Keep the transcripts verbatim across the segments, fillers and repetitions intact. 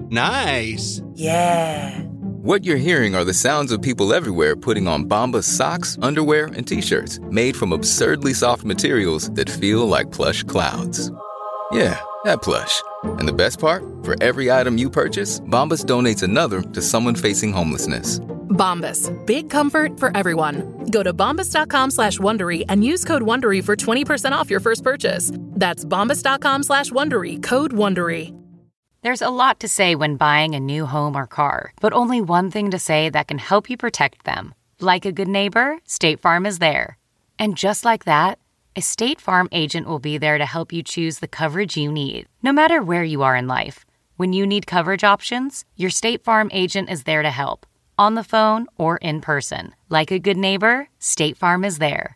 Nice. Yeah. What you're hearing are the sounds of people everywhere putting on Bombas socks, underwear, and T-shirts made from absurdly soft materials that feel like plush clouds. Yeah, that plush. And the best part? For every item you purchase, Bombas donates another to someone facing homelessness. Bombas. Big comfort for everyone. Go to bombas.com slash Wondery and use code Wondery for twenty percent off your first purchase. That's bombas.com slash Wondery. Code Wondery. There's a lot to say when buying a new home or car, but only one thing to say that can help you protect them. Like a good neighbor, State Farm is there. And just like that, a State Farm agent will be there to help you choose the coverage you need, no matter where you are in life. When you need coverage options, your State Farm agent is there to help, on the phone or in person. Like a good neighbor, State Farm is there.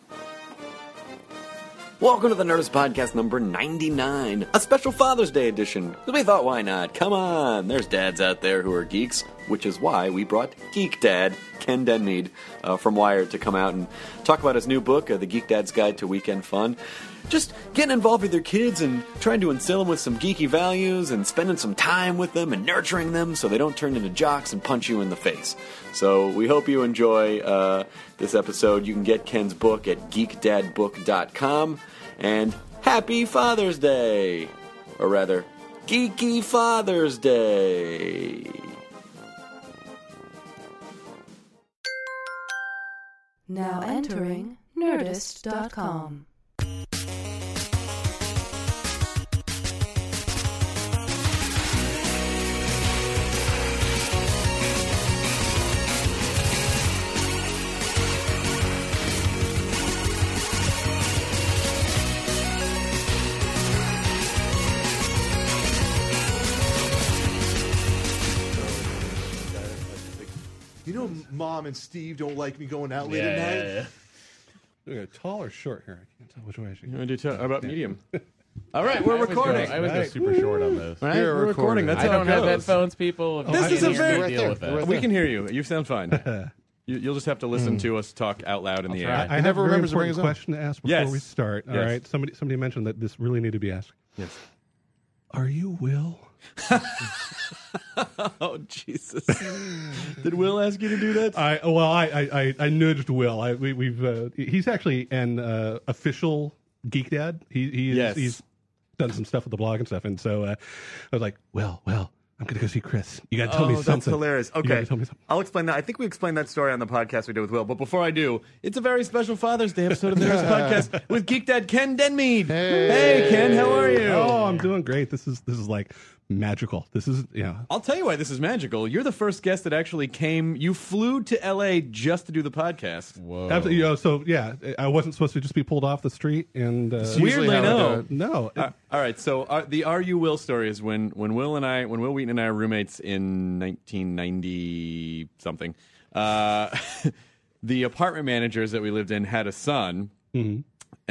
Welcome to the Nerdist Podcast number ninety-nine, a special Father's Day edition. Because we thought, why not? Come on, there's dads out there who are geeks, which is why we brought Geek Dad, Ken Denmead, uh, from Wired, to come out and talk about his new book, uh, The Geek Dad's Guide to Weekend Fun. Just getting involved with their kids and trying to instill them with some geeky values and spending some time with them and nurturing them so they don't turn into jocks and punch you in the face. So we hope you enjoy uh, this episode. You can get Ken's book at geek dad book dot com. And happy Father's Day! Or rather, Geeky Father's Day! Now entering nerdist dot com. You know, Mom and Steve don't like me going out late Yeah, at night. yeah, yeah. Doing a tall or short here? I can't tell which way I should You want to do t- how about medium? All right, we're recording. I always go super short on this. Right, we're recording. recording. That's I how don't it have goes. headphones, people. If This you is can't a hear me, very- deal with that. We can hear you. You sound fine. you, you'll just have to listen to us talk out loud in the I'll air. try. I have never a very remembers to bring important his own. question to ask before Yes. we start. All Yes. right, somebody somebody mentioned that this really needed to be asked. Yes. Are you Will? Oh, Jesus. Did Will ask you to do that? I well, I I, I, I nudged Will. I, we, we've uh, he's actually an uh, official Geek Dad. He he is, Yes. he's done some stuff with the blog and stuff. And so uh, I was like, well, well, I'm gonna go see Chris. You got to tell oh, me that's something. hilarious. You Okay, gotta tell me something. I'll explain that. I think we explained that story on the podcast we did with Will. But before I do, it's a very special Father's Day episode of the Nerdist Podcast with Geek Dad Ken Denmead. Hey. Hey, Ken, how are you? Oh, I'm doing great. This is this is like magical. This is you know. I'll tell you why this is magical. You're the first guest that actually came. You flew to L A just to do the podcast. Whoa. Absolutely, you know, so yeah, I wasn't supposed to just be pulled off the street and uh, Weirdly, how it no. goes. no. Uh, all right, so uh, the Are You Will story is when when Will and I, when Will Wheaton and I were roommates in nineteen ninety something. Uh, the apartment managers that we lived in had a son, Mhm.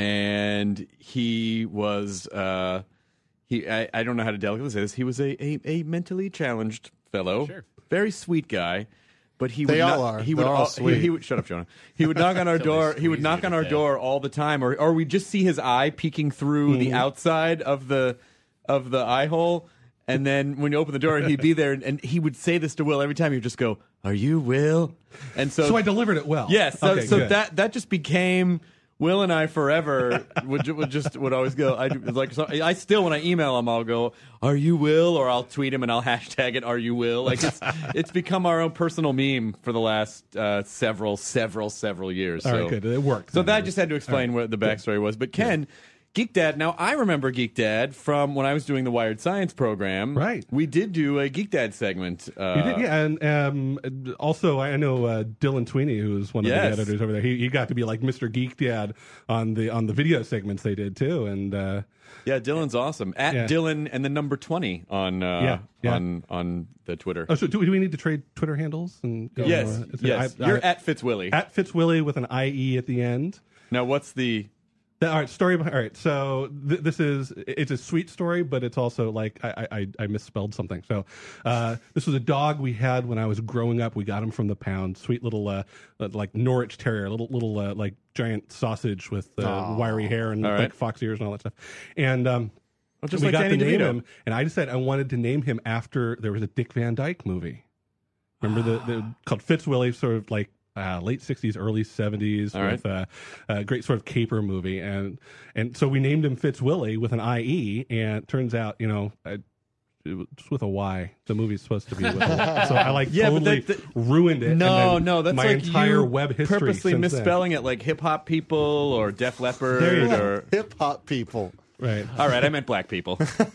and he was uh, he. I, I don't know how to delicately say this. He was a a, a mentally challenged fellow, Sure. very sweet guy. But he They would all not, are. He would They're all all, sweet. He, he would shut up, Jonah. He would knock on our Until they door. He would squeeze knock you on to our death. door all the time, or or we just see his eye peeking through the outside of the of the eye hole, and then when you open the door, he'd be there, and, and he would say this to Will every time. He'd just go, "Are you Will?" And so, So I delivered it well. yes, so, Okay, so good. that that just became. Will and I forever would, ju- would just would always go. I like so, I still when I email him, I'll go, "Are you Will?" or I'll tweet him and I'll hashtag it, "Are you Will?" Like it's it's become our own personal meme for the last uh, several several several years. All so. right, good. It worked. So that just had to explain what the backstory was. But Ken, Geek Dad. Now I remember Geek Dad from when I was doing the Wired Science program. Right. We did do a Geek Dad segment. Uh, You did, yeah, and um, also I know uh, Dylan Tweeney, who was one of Yes. the editors over there. He, he got to be like Mister Geek Dad on the on the video segments they did too, and uh, Yeah, Dylan's awesome. At Yeah. Dylan and the number twenty on uh, Yeah, yeah. on on the Twitter. oh, so do, do we need to trade Twitter handles? And go, Yes, uh, it's- yes. I- I- You're at Fitzwilly. at Fitzwilly with an I E at the end. Now, what's the? The- all right, story. behind- All right, so th- this is it's a sweet story, but it's also like I I, I misspelled something. So uh, this was a dog we had when I was growing up. We got him from the pound. Sweet little uh, like Norwich Terrier, little little uh, like giant sausage with uh, wiry hair and All right. like fox ears and all that stuff. And um, Well, just we like got Danny to name DeVito. him, and I decided I wanted to name him after there was a Dick Van Dyke movie. Remember the, the called Fitzwilly, sort of like uh, late sixties, early seventies, All with right. uh, a great sort of caper movie, and and so we named him Fitzwilly with an I E, and it turns out, you know. I, it was with a Y. The movie's supposed to be with a So I like Yeah, but totally that- that- ruined it. No, and then no, that's my like entire you web history purposely since then. misspelling it like hip hop people or Def Leppard There you go. or. Hip hop people. Right. All right, I meant black people.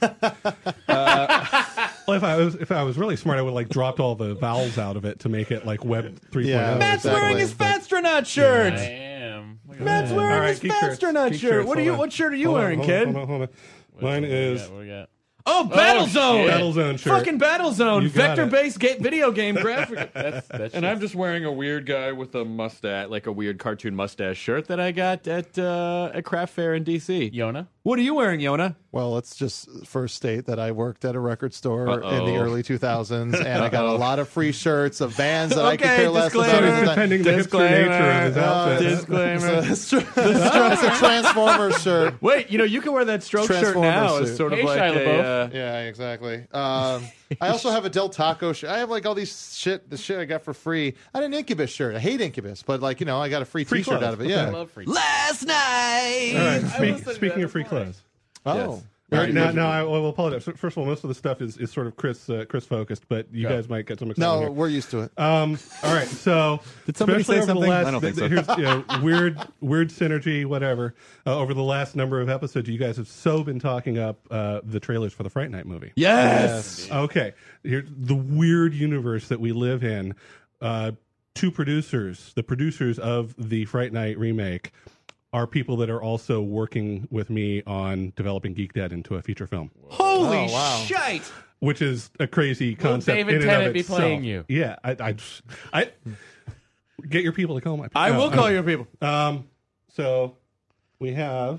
Well, if I was if I was really smart, I would like dropped all the vowels out of it to make it like Web three point oh. Yeah. Matt's Exactly. wearing his Fatstronaut shirt. I am. Look at Matt's that. wearing All right, his geek shirts, Fatstronaut geek shirt. shirts, What are hold you? on. What shirt are you Hold on, wearing, hold on, kid? Hold on, hold on. Mine What we is got? What we got? Oh, Battlezone. shit. Battlezone shirt. Fucking Battlezone, You got vector-based ga- video game graphic. That's that's. And I'm just wearing a weird guy with a mustache, like a weird cartoon mustache shirt that I got at uh, at Craft Fair in D C. Yona. What are you wearing, Yona? Well, let's just first state that I worked at a record store Uh-oh. in the early two thousands, and I got a lot of free shirts of bands that I could Okay, care less about. disclaimer. at the time. Defending the hipster Disclaimer. nature of his Uh, outfit. Disclaimer. It's a, it's a Transformers shirt. Wait, you know you can wear that stroke shirt Transformers now. suit. It's sort of Hey, like Shia a. LaBeouf. Uh, Yeah, exactly. Um, I also have a Del Taco shirt. I have like all these shit, the shit I got for free. I had an Incubus shirt. I hate Incubus, but like, you know, I got a free, Free T-shirt clothes. out of it. Okay. Yeah. I love free. Last night. All right. I Speak, listened to speaking that of free before. clothes. Oh. Yes. All right, now, now I will apologize. So first of all, most of the stuff is, is sort of Chris uh, Chris focused, but you Go. guys might get some excitement No, here. we're used to it. Um, all right, so Did somebody especially say over the something? last, I don't think so. Here's you know, weird, weird synergy, whatever. Uh, over the last number of episodes, you guys have so been talking up uh, the trailers for the Fright Night movie. Yes. Okay, here the weird universe that we live in. Uh, two producers, the producers of the Fright Night remake, are people that are also working with me on developing Geek Dad into a feature film. Holy Oh, wow. shite! Which is a crazy concept. David in and Tennant of be itself. playing you? Yeah, I, I, I get your people to call my. People. I No, will I'm- call your people. Um, so we have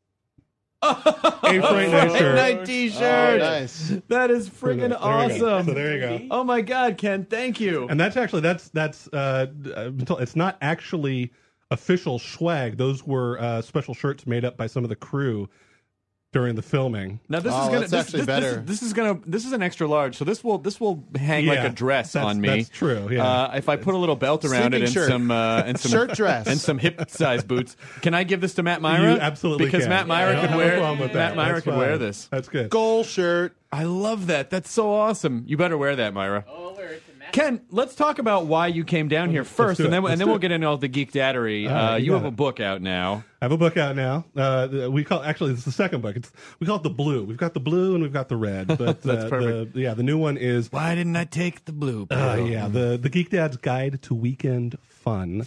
a Fright Night Fright shirt. Night Oh, T-shirt. nice. That is friggin' There we go. awesome. So there you go. Oh my God, Ken, thank you. And that's actually that's that's uh, until it's not actually official swag. Those were uh, special shirts made up by some of the crew during the filming. Now this Oh, is gonna that's this, actually this, better. This, this is gonna this is an extra large, so this will this will hang like Yeah, a dress that's- on me. that's true, yeah. Uh, if I put a little belt around it Sleeping and shirt. some uh, and some Shirt dress. and some hip size boots, can I give this to Matt Myra? You absolutely because can. Matt Myra I could don't have wear a problem with Matt that. Myra That's could fine. wear this. That's good. Goal shirt. I love that. That's so awesome. You better wear that, Myra. Oh, where it's a match. Ken, let's talk about why you came down here first, do and it. then Let's and then do we'll it. get into all the geek daddery. All Uh, right, you you got have a it. book out now. I have a book out now. Uh, we call actually it's the second book. It's we call it the blue. We've got the blue and we've got the red. But That's uh, perfect. The, yeah, the new one is Why didn't I take the blue? uh, yeah the the Geek Dad's Guide to Weekend Fun.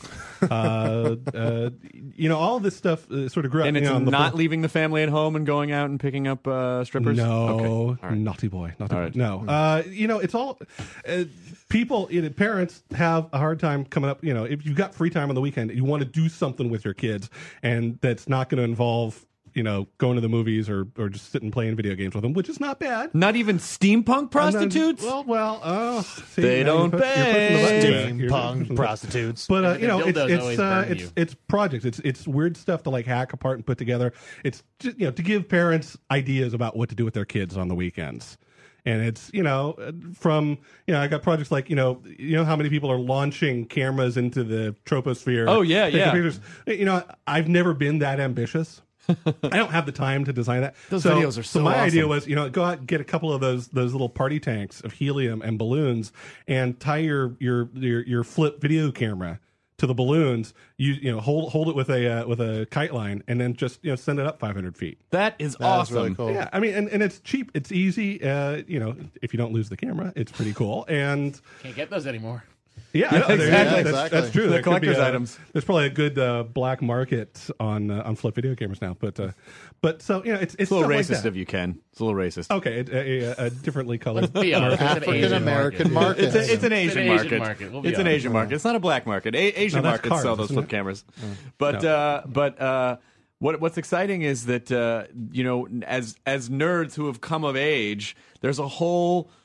uh, uh, you know, all this stuff uh, sort of grew up. And you it's know, on the not book. leaving the family at home and going out and picking up uh, strippers? No, Okay. All right. naughty boy, naughty All boy. right. No, uh, you know, it's all uh, people. You know, parents have a hard time coming up. You know, if you've got free time on the weekend, you want to do something with your kids, and that's not going to involve you know going to the movies or or just sitting playing video games with them, which is not bad. Not even steampunk prostitutes? And then- well, well, oh, see, They now don't you're push- you're pushing the button. pay. Yeah, you're pushing Steampunk the- prostitutes. But uh, The you know, it's dildos it's always uh, burn it's you. it's projects. It's it's weird stuff to like hack apart and put together. It's just, you know to give parents ideas about what to do with their kids on the weekends. And it's you know from you know I got projects like you know you know how many people are launching cameras into the troposphere. Oh, yeah, taking yeah. pictures. You know I've never been that ambitious. I don't have the time to design that. Those so, videos are so my idea awesome. was, you know, go out and get a couple of those those little party tanks of helium and balloons, and tie your your your, your flip video camera to the balloons. You you know hold hold it with a uh, with a kite line, and then just you know send it up five hundred feet. That is That is awesome. really cool. Yeah, I mean, and, and it's cheap, it's easy. Uh, you know, if you don't lose the camera, it's pretty cool. And Can't get those anymore. yeah, I know, there- exactly. that's, Exactly. that's true. The There could be collector's a- items. There's probably a good uh, black market on uh, on flip video cameras now, but uh, but so you know, it's it's, It's a little stuff like racist that. of you, Ken. It's a little racist. Okay, a, a, a differently colored. Be honest, it's an African Asian American market. market. It's, a, it's an Asian Asian market. market. We'll be It's an honest. Asian market. It's not a black market. A- Asian No, that's markets cars, sell those isn't flip it? cameras. But No. uh, but uh, what what's exciting is that uh, you know as as nerds who have come of age, there's a whole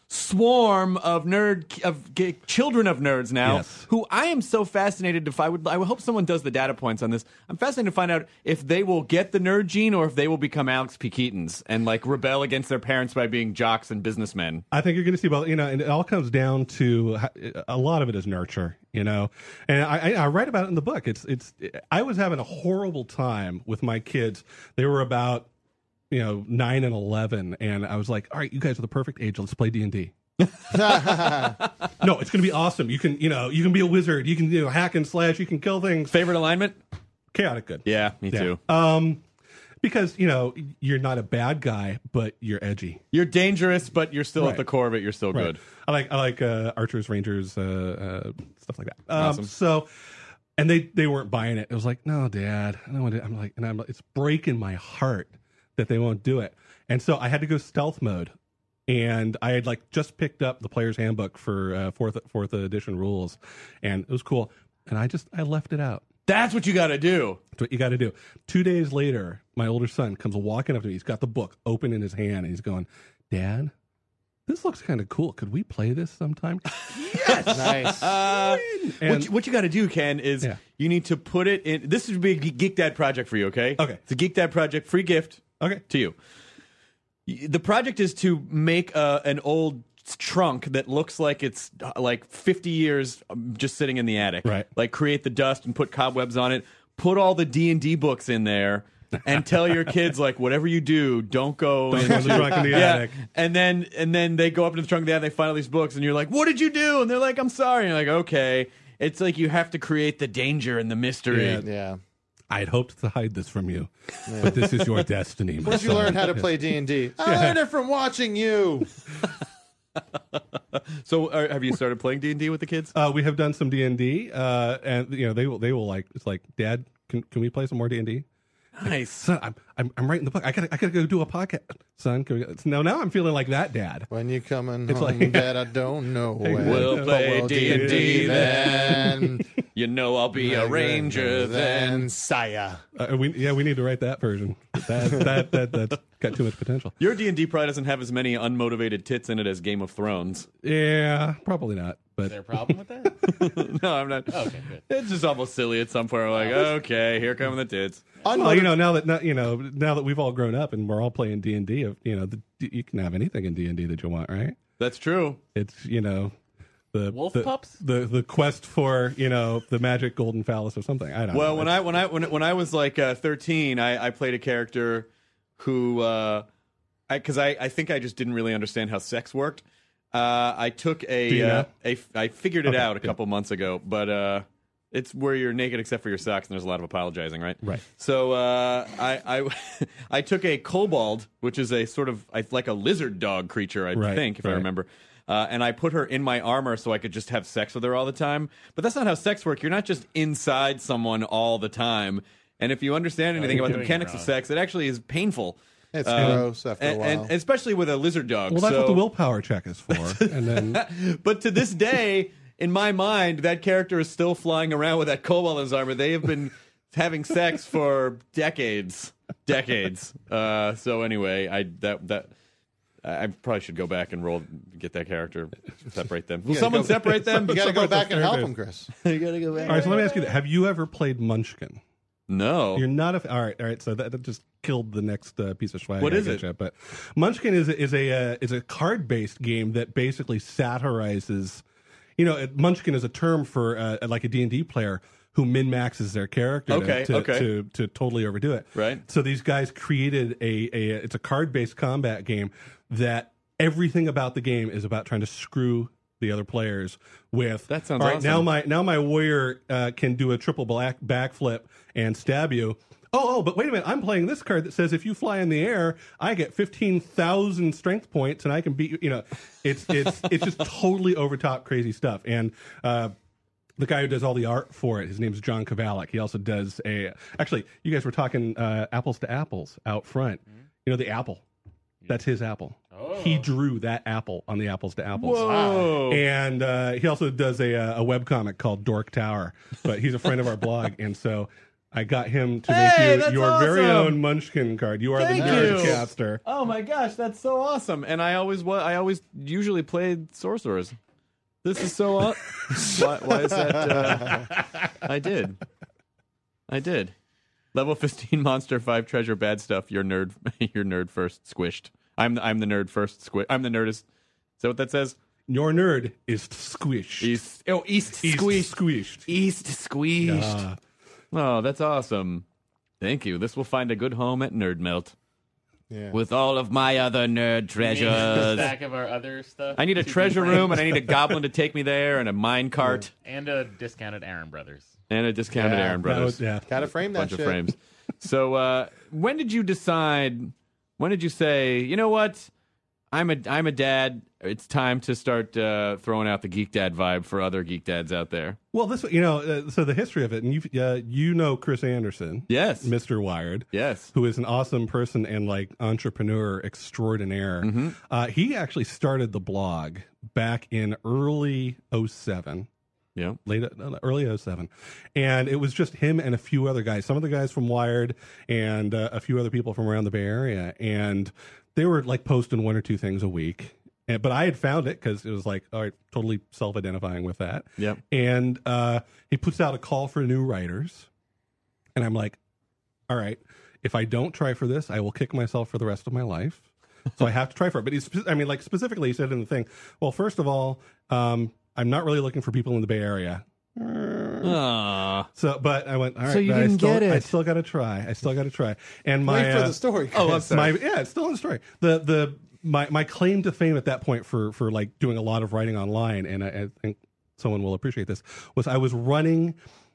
swarm of nerd of g- children of nerds now Yes. who I am so fascinated if I would I would hope someone does the data points on this. I'm fascinated to find out if they will get the nerd gene or if they will become Alex P. Keatons and like rebel against their parents by being jocks and businessmen. I think you're going to see both, you know, and it all comes down to a lot of it is nurture, you know, and I, I, I write about it in the book. It's, it's, I was having a horrible time with my kids. They were about, you know, nine and eleven, and I was like, all right, you guys are the perfect age. Let's play D and D. No, it's going to be awesome. You can, you know, you can be a wizard. You can, you know, hack and slash. You can kill things. Favorite alignment? Chaotic good. Yeah, me Yeah. too. Um, because you know you're not a bad guy, but you're edgy. You're dangerous, but you're still Right. at the core of it. You're still Right. good. I like I like uh, archers, rangers, uh, uh, stuff like that. Um, Awesome. So, and they they weren't buying it. It was like, no, Dad, I don't want to. I'm like, and I'm like, it's breaking my heart that they won't do it. And so I had to go stealth mode. And I had like just picked up the player's handbook for uh, fourth fourth edition rules, and it was cool. And I just I left it out. That's what you got to do. That's what you got to do. Two days later, my older son comes walking up to me. He's got the book open in his hand, and he's going, "Dad, this looks kind of cool. Could we play this sometime?" Yes, Nice. Uh, what And- you, what you got to do, Ken, is Yeah. you need to put it in. This would be a Geek Dad project for you, okay? Okay. It's a Geek Dad project, free gift Okay. to you. Y- The project is to make a, an old trunk that looks like it's uh, like fifty years um, just sitting in the attic. Right. Like create the dust and put cobwebs on it. Put all the D and D books in there. And tell your kids like whatever you do, don't go Don't in go in the trunk in the yeah. attic. And then and then they go up to the trunk of the attic, they find all these books, and you're like, "What did you do?" And they're like, "I'm sorry." And you're like, "Okay." It's like you have to create the danger and the mystery. Yeah. Yeah. I had hoped to hide this from you, but this is your destiny. my Where did you son. learn how to play D and D? I learned it from watching you. So, uh, have you started playing D and D with the kids? Uh, we have done some D and D, uh, and you know they will they will like it's like, Dad, can can we play some more D and D? Nice. Son, I'm, I'm I'm writing the book. I gotta I gotta go do a podcast. Son, can we go? No, now I'm feeling like that dad. When you coming It's home, like- Dad, I don't know when. We'll But play we'll D and D then. You know I'll be a ranger then. Then, sire. Uh, we yeah we need to write that version. That that that that's got too much potential. Your D and D probably doesn't have as many unmotivated tits in it as Game of Thrones. Yeah, probably not. Is But there a problem with that? No, I'm not. Okay, good. It's just almost silly at some point. We're like, okay, here come the tits. well, you know now that now, you know now that we've all grown up and we're all playing D and D, you know the, you can have anything in D and D that you want, right? That's true. It's you know the Wolf the, pups? the the quest for you know the magic golden phallus or something. I don't Well, know. when I when I when, when I was like uh, thirteen, I, I played a character who, uh, I because I, I think I just didn't really understand how sex worked. Uh, I took Do you a, now? uh, a I figured it Okay, out a good. couple months ago, but uh, it's where you're naked except for your socks, and there's a lot of apologizing, right? Right. So uh, I I I took a kobold, which is a sort of I, like a lizard dog creature, I Right, think, if I right. remember. Uh, and I put her in my armor so I could just have sex with her all the time. But that's not how sex works. You're not just inside someone all the time. And if you understand anything you're about the doing it mechanics of wrong. sex, it actually is painful. It's Um, gross after and, a while. and especially with a lizard dog. well, that's so, what the willpower check is for. And then But to this day, in my mind, that character is still flying around with that kobold in his armor. They have been having sex for decades, decades. Uh, so anyway, I that that. I probably should go back and roll, get that character, separate them. Will gotta someone go- separate them? You got to go Separate the back and help third him, Chris. you gotta go back. all right, so let me ask you: that. Have you ever played Munchkin? No. You're not a all right. All right, so that, that just killed the next uh, piece of swag. What I is get it? you, But Munchkin is a, is a uh, is a card based game that basically satirizes. You know, it- Munchkin is a term for uh, like a D and D player who min maxes their character Okay, to, to, okay. to to totally overdo it. Right. So these guys created a, a it's a card based combat game that everything about the game is about trying to screw the other players with. That sounds all right, awesome. Now my now my warrior uh, can do a triple black backflip and stab you. Oh, oh, but wait a minute! I'm playing this card that says if you fly in the air, I get fifteen thousand strength points, and I can beat you. You know, it's it's it's just totally over top crazy stuff. And uh, the guy who does all the art for it, his name's John Kovalik. He also does a. Actually, you guys were talking uh, apples to apples out front. You know the apple. That's his apple. He drew that apple on the apples to apples. Whoa. And uh, he also does a, a webcomic called Dork Tower, but he's a friend of our blog, and so I got him to Hey, make you that's your very awesome. own Munchkin card. You are Thank the you. Nerdcaster. Oh my gosh, that's so awesome! And I always wa- I always usually played sorcerers. This is so. Aw- why, why is that? Uh, I did. I did. Level fifteen monster five treasure bad stuff. Your nerd, your nerd first squished. I'm the, I'm the nerd first squish. I'm the nerdist. Is that what that says? Your nerd is squished. East. Oh, east, East squished. squished. East squeezed. Uh, Oh, that's awesome. Thank you. This will find a good home at Nerd Melt. Yeah. With all of my other nerd treasures. Back of our other stuff. I need a T V treasure frames. room, and I need a goblin to take me there, and a mine cart, And a discounted Aaron Brothers. and a discounted Yeah, Aaron that Brothers. was- yeah. Gotta frame that bunch shit. of frames. So, uh, when did you decide? When did you say, you know what? I'm a I'm a dad. It's time to start uh, throwing out the geek dad vibe for other geek dads out there. Well, this you know, uh, so the history of it, and you uh, you know Chris Anderson, Yes. Mister Wired, Yes. who is an awesome person and like entrepreneur extraordinaire. Mm-hmm. Uh, he actually started the blog back in early oh seven. Yeah. Late uh, early oh seven, and it was just him and a few other guys, some of the guys from Wired and uh, a few other people from around the Bay Area, and they were like posting one or two things a week. And, but I had found it because it was like, all right, totally self-identifying with that. Yep. And uh, he puts out a call for new writers, and I'm like, all right, if I don't try for this, I will kick myself for the rest of my life. So I have to try for it. But he's, I mean, like specifically, he said in the thing, well, first of all, um, I'm not really looking for people in the Bay Area. Aww. So, but I went, all right, So you but I didn't still, get it. I still got to try. I still got to try. And my, Wait for uh, the story. Oh, I'm sorry. my, yeah, it's still in the story. The, the, my, my claim to fame at that point for, for like doing a lot of writing online, and I, I think someone will appreciate this, was I was running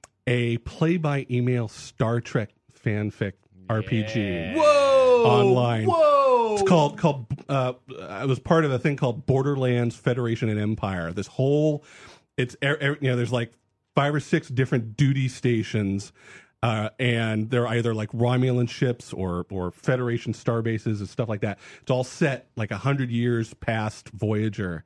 a play by email Star Trek fanfic R P G. Whoa! Online. Whoa! It's called called. Uh, I was part of a thing called Borderlands Federation and Empire. This whole, it's er, er, you know, there's like five or six different duty stations, uh, and they're either like Romulan ships or or Federation star bases and stuff like that. It's all set like a hundred years past Voyager,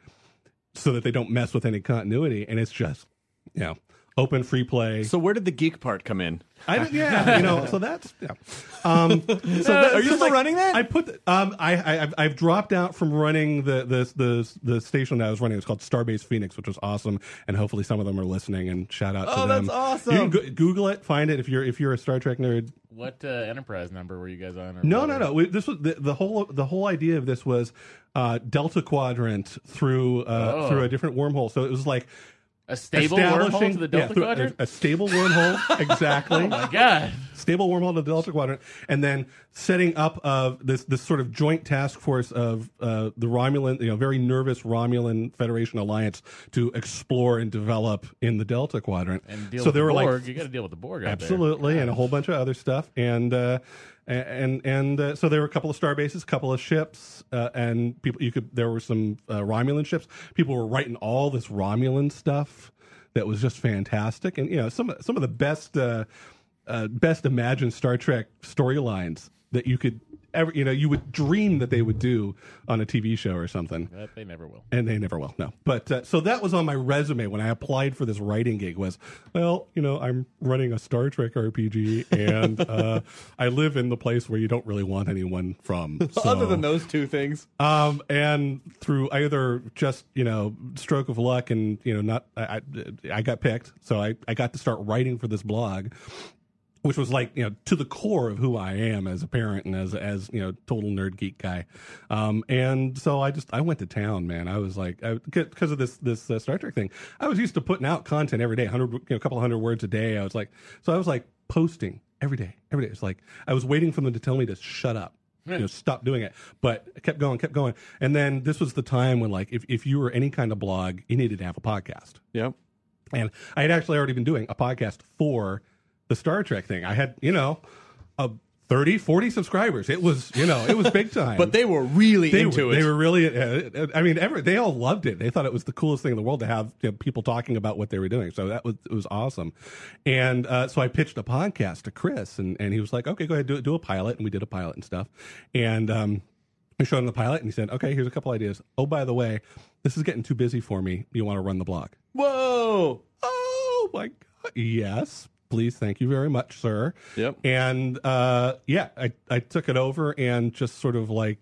so that they don't mess with any continuity. And it's just, you know, open free play. So where did the geek part come in? I don't, yeah, you know, so that's yeah. Um, so that, Are you so, still running that? I put the- um, I, I I've, I've dropped out from running the the the the station that I was running. It was called Starbase Phoenix, which was awesome, and hopefully some of them are listening. And shout out to Oh, them. that's awesome. You can go- Google it, find it if you're if you're a Star Trek nerd. What uh, Enterprise number were you guys on? or No, whatever? no, no. We, this was the, the whole the whole idea of this was uh, Delta Quadrant through uh, Oh. through a different wormhole. So it was like A stable wormhole establishing to the yeah, Delta through a- Quadrant? a, stable wormhole, exactly. Oh my god. Stable wormhole to the Delta Quadrant, and then setting up of this this sort of joint task force of uh, the Romulan, you know, very nervous Romulan Federation alliance to explore and develop in the Delta Quadrant. And deal so with there the were Borg. like You got to deal with the Borg out absolutely, there. and a whole bunch of other stuff, and uh, and and uh, so there were a couple of star bases, a couple of ships, uh, and people. You could there were some uh, Romulan ships. People were writing all this Romulan stuff that was just fantastic, and you know some some of the best uh, uh, best imagined Star Trek storylines that you could ever you know you would dream that they would do on a T V show or something. But they never will. And they never will, no. But uh, so that was on my resume when I applied for this writing gig was, well, you know, I'm running a Star Trek R P G, and uh, I live in the place where you don't really want anyone from. So, Other than those two things. um, and through either just you know stroke of luck and you know not I I, I got picked, so I I got to start writing for this blog, which was like you know to the core of who I am as a parent and as as you know total nerd geek guy, um, and so I just I went to town, man. I was like because of this this uh, Star Trek thing. I was used to putting out content every day, hundred you know a couple hundred words a day. I was like so I was like posting every day, every day. It's like I was waiting for them to tell me to shut up. You know, stop doing it. But I kept going, kept going. And then this was the time when, like, if, if you were any kind of blog, you needed to have a podcast. Yep. And I had actually already been doing a podcast for the Star Trek thing. I had, you know, a thirty, forty subscribers. It was, you know, it was big time. But they were really they into were, it. They were really, uh, I mean, every, they all loved it. They thought it was the coolest thing in the world to have you know, people talking about what they were doing. So that was, it was awesome. And uh, so I pitched a podcast to Chris, and, and he was like, okay, go ahead, do it, do a pilot. And we did a pilot and stuff. And um, I showed him the pilot, and he said, okay, here's a couple ideas. Oh, by the way, this is getting too busy for me. You want to run the blog? Whoa! Oh, my God. Yes. please, thank you very much, sir. Yep. And uh, yeah, I, I took it over and just sort of like,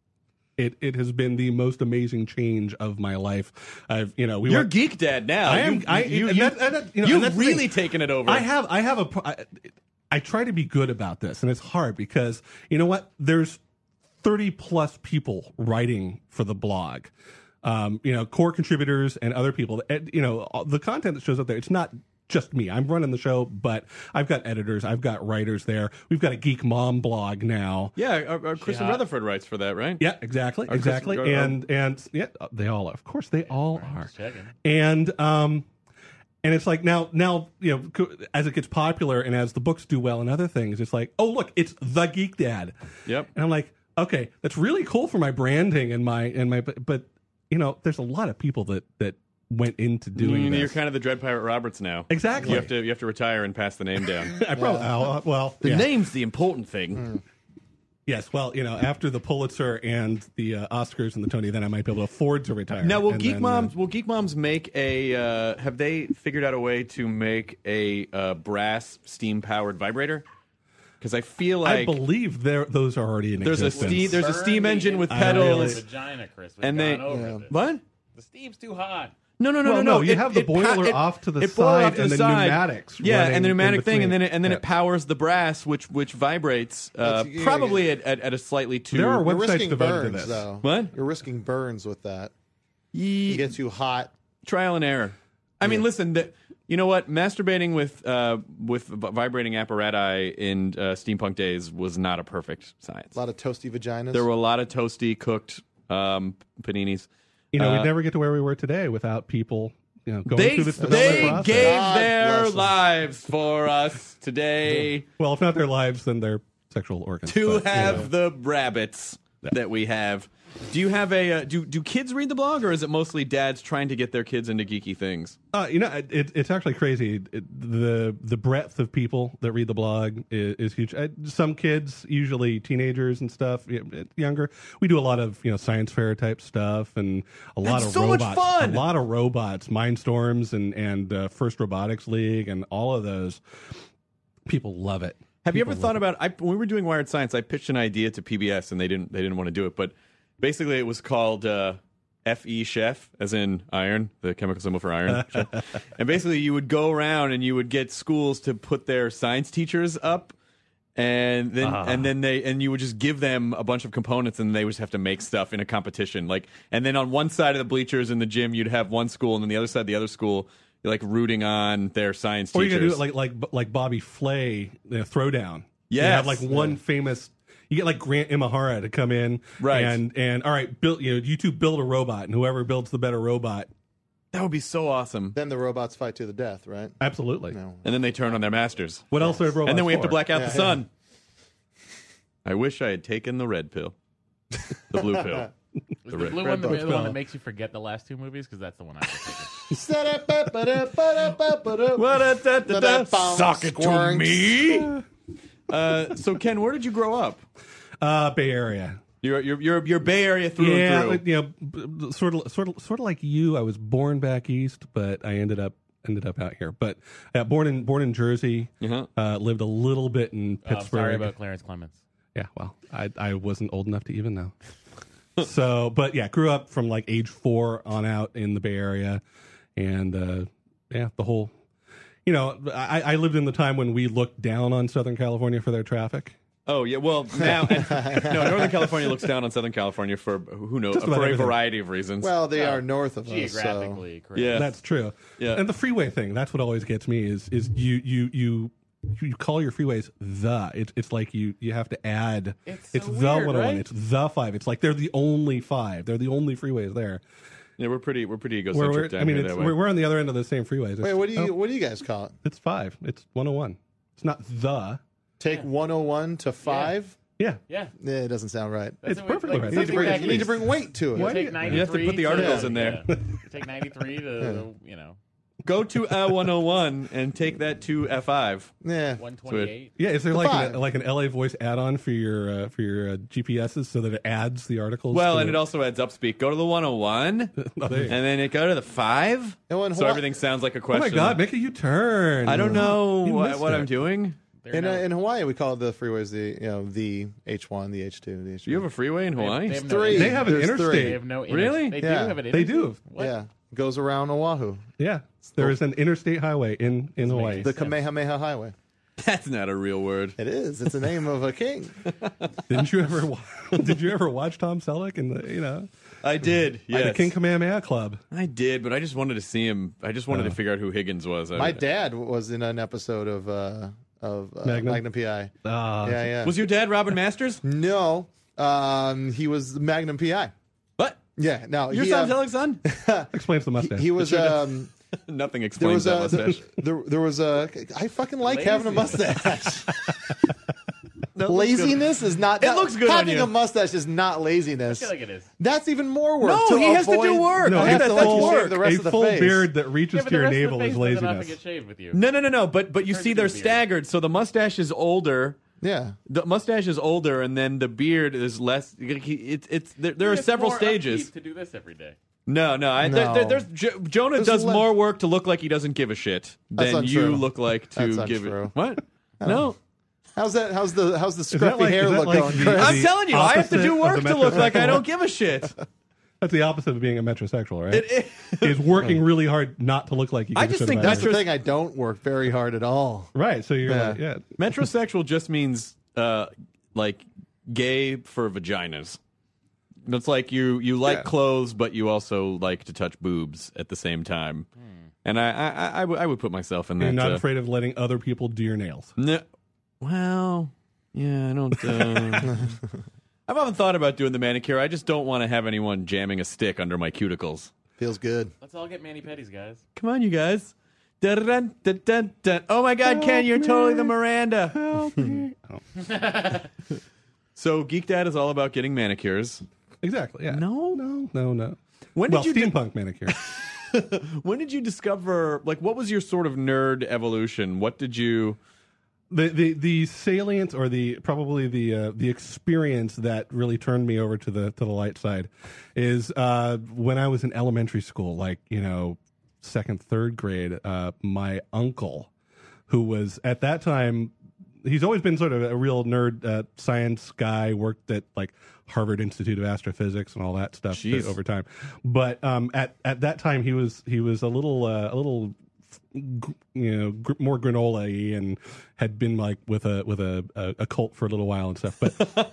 It it has been the most amazing change of my life. I've you know we You're went, Geek Dad now. I am. You, I you, and you, that- and that- you know, and you've that's the really thing. taken it over. I have. I have a. pro- I, I try to be good about this, and it's hard because you know what? There's thirty plus people writing for the blog. Um, you know, core contributors and other people. And, you know, all- the content that shows up there. It's not just me. I'm running the show, but I've got editors. I've got writers there. We've got a Geek Mom blog now. Yeah, our, our Kristen hot? Rutherford writes for that, right? Yeah, exactly, Our exactly, Kristen- our- and and yeah, they all of course they all are, Just checking. and um, and it's like now now you know co- as it gets popular and as the books do well and other things, it's like oh look, it's the Geek Dad. Yep. And I'm like, okay, that's really cool for my branding and my and my but, but you know, there's a lot of people that that went into doing You- this. You're kind of the Dread Pirate Roberts now. Exactly. You have to you have to retire and pass the name down. I probably I'll- well The yeah. name's the important thing. Yes, well, you know, after the Pulitzer and the uh, Oscars and the Tony, then I might be able to afford to retire. Now, will And Geek then, uh, Moms will Geek Moms make a? Uh, have they figured out a way to make a uh, brass steam powered vibrator? Because I feel I like believe there those are already in there's a existence. steam there's a Burn steam the engine with inside of pedals, the vagina, Chris. We've and they gone over this. what? The steam's too hot. No, no, no, Well, no, no, no. you It- have the it pa- boiler it- off to the it boils side off to and the the side. pneumatics Yeah, running and the in pneumatic thing, and then it, between. and then Yeah. it powers the brass, which which vibrates uh, That's- yeah, probably yeah. at, at, at a slightly too. There are You're websites risking devoted to burns, this. though. What? You're risking burns with that. Ye- It gets you hot. trial and error. I mean, listen, the, you know what? Masturbating with uh, with v- vibrating apparatus in uh, steampunk days was not a perfect science. A lot of toasty vaginas. There were a lot of toasty cooked um, paninis. You know, Uh, we'd never get to where we were today without people, you know, going They through this they development process. gave God their bless them. lives for us today Well, if not their lives, then their sexual organs. to but, you have know. the rabbits that we have. Do you have a uh, do do kids read the blog, or is it mostly dads trying to get their kids into geeky things? Uh, you know, it, it's actually crazy. It, the the breadth of people that read the blog is, is huge. Uh, some kids, usually teenagers and stuff, y- younger. We do a lot of you know science fair type stuff and a lot That's of so much robots. fun! A lot of robots, Mindstorms and and uh, First Robotics League and all of those. People love it. Have you People ever thought love about? I, when we were doing Wired Science, I pitched an idea to P B S, and they didn't. They didn't want to do it. But basically, it was called uh, F E Chef, as in iron, the chemical symbol for iron. Chef. And basically, you would go around and you would get schools to put their science teachers up, and then and then they and you would just give them a bunch of components, and they would just have to make stuff in a competition. Like, and then on one side of the bleachers in the gym, you'd have one school, and then the other side, the other school. You're like rooting on their science Or teachers. you can do it like like like Bobby Flay, you know, Throwdown. You Yes. have like one famous. You get like Grant Imahara to come in, Right. And and all right, build you know you two build a robot, and whoever builds the better robot, That would be so awesome. Then the robots fight to the death, right? absolutely. No. And then they turn on their masters. What else are robots? And then we have to for? black out Yeah, the sun. I wish I had taken the red pill. The blue pill. Was The the red- blue red one the, box the one pill. that makes you forget the last two movies? Because that's the one I was thinking. Suck it to Squirks. me. Uh, so Ken, where did you grow up? Uh, Bay Area. You're you're you're, you're Bay Area through Yeah, and through. like, you know, b- b- sort of, sort of, sort of like you. I was born back east, but I ended up ended up out here. But uh, born in born in Jersey. Uh-huh. Uh, lived a little bit in Oh, I'm Pittsburgh. sorry about Clarence Clements. Yeah, well, I I wasn't old enough to even know. So, but yeah, grew up from like age four on out in the Bay Area, and uh, yeah, the whole. You know, I, I lived in the time when we looked down on Southern California for their traffic. Oh yeah, well now and, no, Northern California looks down on Southern California for who knows Just for about a everything. variety of reasons. Well, they Well, are north of us. So. Geographically correct. Yeah. That's true. Yeah. And the freeway thing, that's what always gets me is is you you you you call your freeways the. It's it's like you you have to add It's so the weird, one oh one. right? It's the five. It's like they're the only five. They're the only freeways there. yeah, we're pretty we're pretty Where egocentric we're, down I mean, here it's, that way. we're, we're on the other end of the same freeways. It's, Wait, what do you oh, what do you guys call it? it's five. It's one oh one. It's not the. Take one oh one to five? Yeah. Yeah. Yeah, it doesn't sound right. That's It's what we- perfectly right. You need, to something bring, that you need to least- bring weight to it. You Why do take you- ninety-three You have to put the articles to, in there. yeah. You take ninety-three to, you know, Go to uh, one oh one and take that to F five. Yeah. one twenty-eight. Yeah, is there The like five. an, like an L A voice add-on for your uh, for your uh, G P S's so that it adds the articles? Well, to and it also adds upspeak. Go to the one oh one, Oh, there you and go. then it go to the five. And when So Hawaii- everything sounds like a Oh question. my God, make a U-turn. I don't know You what, missed what it. I'm doing. In, uh, in Hawaii, we call the freeways the you know the H one, the H two, the H three. Do you have a freeway in Hawaii? They have no Three. They have an There's interstate. three. They have no inter- Really? They Yeah. do have an They interstate? do. What? Yeah, goes around Oahu. Yeah, there is an interstate highway in in Hawaii. The Kamehameha Highway. That's not a real word. It is. It's the name of a king. Didn't you ever wa- did you ever watch Tom Selleck and the you know I did. like Yes. the King Kamehameha Club? I did, but I just wanted to see him. I just wanted Oh. to figure out who Higgins was. I- My dad was in an episode of uh, of uh, Magnum? Magnum P I. Ah, Yeah, yeah. Was your dad Robin Masters? No, um, he was the Magnum P I. What? Yeah, no, Your he, Tom uh, Selleck's son? explains the mustache. he was. Um, Nothing there explains was that a mustache. there, there was a. I fucking like having a mustache. No, it looks good. Laziness is not. It looks good on Having you. a mustache is not I laziness. feel like it is. That's even more work. No, to he has to do avoid- work. no, I I have think to that's let you work. shave the rest a of the full face. beard that reaches Yeah, but to the your rest of navel the face is doesn't have to laziness. get shaved with you. No, no, no, no. But but you Turns see, into they're a beard. staggered. So the mustache is older. Yeah. The mustache is older, and then the beard is less. It's it's there, there are It's several more stages. upkeep to do this every day. No, no. I, No. There, there, there's Jo- Jonah There's does le- more work to look like he doesn't give a shit That's than you untrue. look like to That's give untrue. it. What? No. How's that? How's the how's the that scruffy like- hair is that look like going? the- Chris? I'm the telling you, I have to opposite do of work the to look like I metrosexual? don't give a shit. That's the opposite of being a metrosexual, right? It- it- is working really hard not to look like you. I give a just shit think about That's it. the thing. I don't work very hard at all. right. So you're Yeah. like, yeah. Metrosexual just means uh, like gay for vaginas. It's like you you like Yeah. clothes, but you also like to touch boobs at the same time. And I I, I, I, would, I would put myself in that. You're not uh, afraid of letting other people do your nails. No, well, yeah, I don't. Uh, I've often thought about doing the manicure. I just don't want to have anyone jamming a stick under my cuticles. Feels good. Let's all get mani-pedis, guys. Come on, you guys. Dun, dun, dun, dun. Oh my God, Ken, you're totally the Miranda. Help me. Oh, So, Geek Dad is all about getting manicures. exactly. Yeah. No? No. No. No. When well, did you do- steampunk manicure. When did you discover, like, what was your sort of nerd evolution? What did you. the, the the salient or the probably the uh, the experience that really turned me over to the to the light side is uh, when I was in elementary school, like you know second third grade. Uh, my uncle, who was at that time, he's always been sort of a real nerd uh, science guy. Worked at like Harvard Institute of Astrophysics and all that stuff Jeez. over time. But um, at at that time, he was he was a little uh, a little. gr- you know, gr- more granola-y and had been like with a with a, a, a cult for a little while and stuff.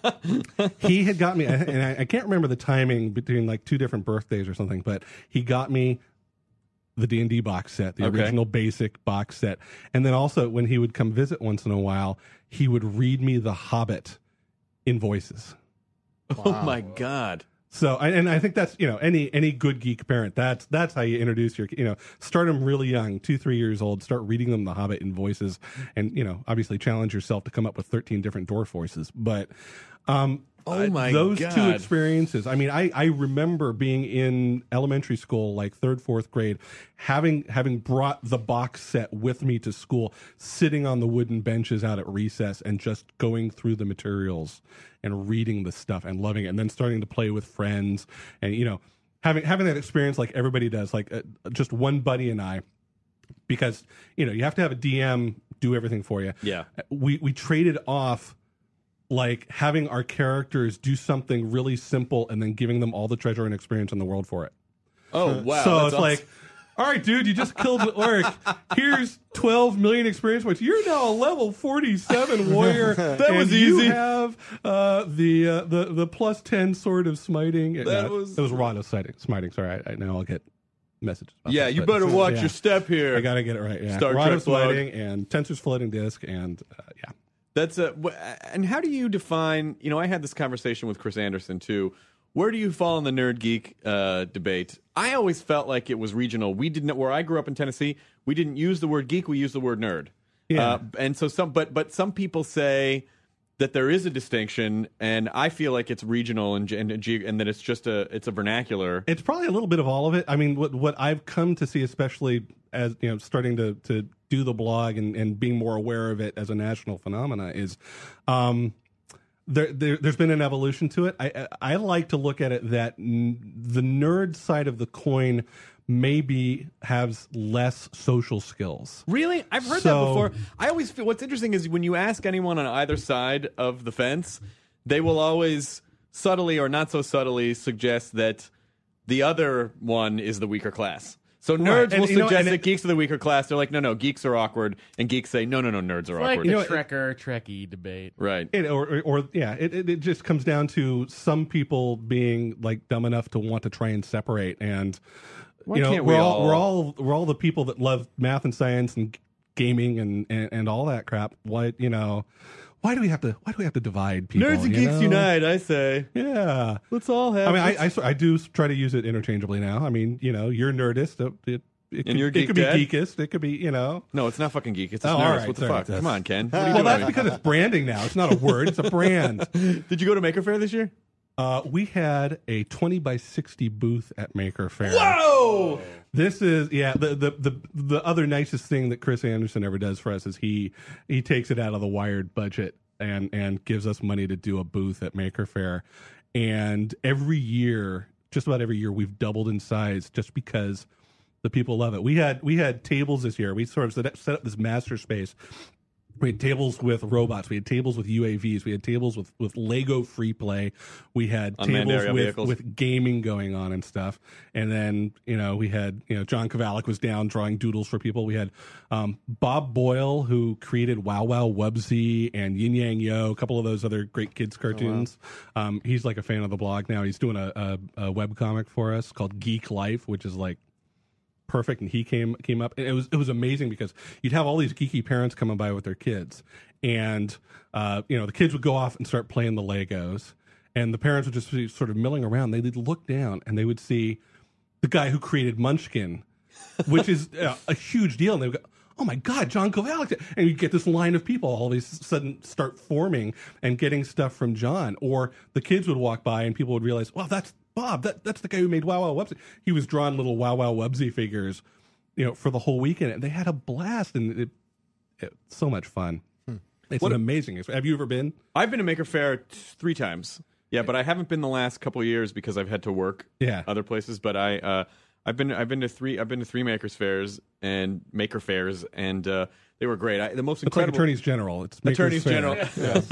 But he had got me, and I, I can't remember the timing between like two different birthdays or something. But he got me the D and D box set, the Okay. original basic box set, and then also when he would come visit once in a while, he would read me The Hobbit in voices. Oh my God. So, and and I think that's you know any any good geek parent. That's that's how you introduce your you know start them really young, two three years old. Start reading them The Hobbit in voices, and you know obviously challenge yourself to come up with thirteen different dwarf voices. But um, Oh uh, my those two God. experiences. I mean, I I remember being in elementary school, like third fourth grade, having having brought the box set with me to school, sitting on the wooden benches out at recess, and just going through the materials and reading the stuff and loving it, and then starting to play with friends, and you know, having having that experience like everybody does, like uh, just one buddy and I, because you know you have to have a D M do everything for you. Yeah. we we traded off like having our characters do something really simple and then giving them all the treasure and experience in the world for it. Oh, wow. so that's it's awesome. like, all right, dude, you just killed an orc. Here's twelve million experience points. You're now a level forty-seven warrior. That and was you easy. have uh, the uh, the the plus ten sword of smiting. That No, was- it was rod of smiting. Smiting. Sorry, I, I now I'll get messages. about Yeah, this, you but- better watch yeah. your step here. I gotta get it right. Yeah, Star rod Trek of smiting blog. and tensor's floating disc and uh, yeah. That's a. wh- And how do you define? You know, I had this conversation with Chris Anderson too. Where do you fall in the nerd geek uh, debate? I always felt like it was regional. We didn't. Where I grew up in Tennessee, we didn't use the word geek. We used the word nerd. Yeah. Uh, and so some, but but some people say that there is a distinction, and I feel like it's regional and and, and, and that it's just a it's a vernacular. It's probably a little bit of all of it. I mean, what what I've come to see, especially as you know, starting to to do the blog and, and being more aware of it as a national phenomena, is um, there, there there's been an evolution to it. I I like to look at it that n- the nerd side of the coin maybe has less social skills. Really? I've heard So- that before. I always feel what's interesting is when you ask anyone on either side of the fence, they will always subtly or not so subtly suggest that the other one is the weaker class. So nerds And, will you know, suggest and that it- geeks are the weaker class. They're like, no, no, geeks are awkward, and geeks say, no, no, no, nerds are It's like awkward. the You know, Trekker Trekkie debate. Right. It, or, or, or yeah, it, it, it just comes down to some people being like dumb enough to want to try and separate, and Why you know, can't we're we all, all- we're all we're all the people that love math and science and gaming and, and, and all that crap. Why you know, why do we have to why do we have to divide people? Nerds and you geeks know? unite, I say. Yeah, Let's all have. I mean, I, let's- I sort- I do try to use it interchangeably now. I mean, you know, you're nerdist. It, it, it could, you're it geek could be dad? geekist. It could be you know. no, it's not fucking geek. It's Oh, just all nerds. right, What the sorry, fuck? that's- Come on, Ken. What are you Well, doing? that's because it's branding now. It's not a word. It's a brand. Did you go to Maker Faire this year? Uh, we had a twenty by sixty booth at Maker Faire. Whoa! This is yeah. The, the the the other nicest thing that Chris Anderson ever does for us is he he takes it out of the Wired budget and and gives us money to do a booth at Maker Faire. And every year, just about every year, we've doubled in size just because the people love it. We had we had tables this year. We sort of set, set up this master space. We had tables with robots. We had tables with U A Vs. We had tables with, with Lego free play. We had Unmanned tables aerial with, vehicles. with gaming going on and stuff. And then, you know, we had, you know, John Kovalik was down drawing doodles for people. We had um, Bob Boyle, who created Wow Wow Wubsy and Yin Yang Yo, a couple of those other great kids cartoons. um, he's like a fan of the blog now. He's doing a, a, a webcomic for us called Geek Life, which is like perfect, and he came came up, and it was it was amazing because you'd have all these geeky parents coming by with their kids, and uh, you know the kids would go off and start playing the Legos, and the parents would just be sort of milling around. They'd look down and they would see the guy who created Munchkin, which is uh, a huge deal, and they would go, "Oh my God, John Kovalik!" And you get this line of people all of a sudden start forming and getting stuff from John, or the kids would walk by and people would realize, "Well, that's Bob. That that's the guy who made Wow Wow Wubsy." He was drawing little Wow Wow Wubsy figures, you know, for the whole weekend, and they had a blast, and it, it so much fun. It's What- an amazing. experience. Have you ever been? I've been to Maker Faire t- three times. Yeah, but I haven't been the last couple of years because I've had to work Yeah. other places. But I, uh, I've been, I've been to three, I've been to three Makers Fairs and Maker Fairs, and uh, they were great. I, the most It's like incredible Attorneys General. It's Maker's Attorneys Fair. General.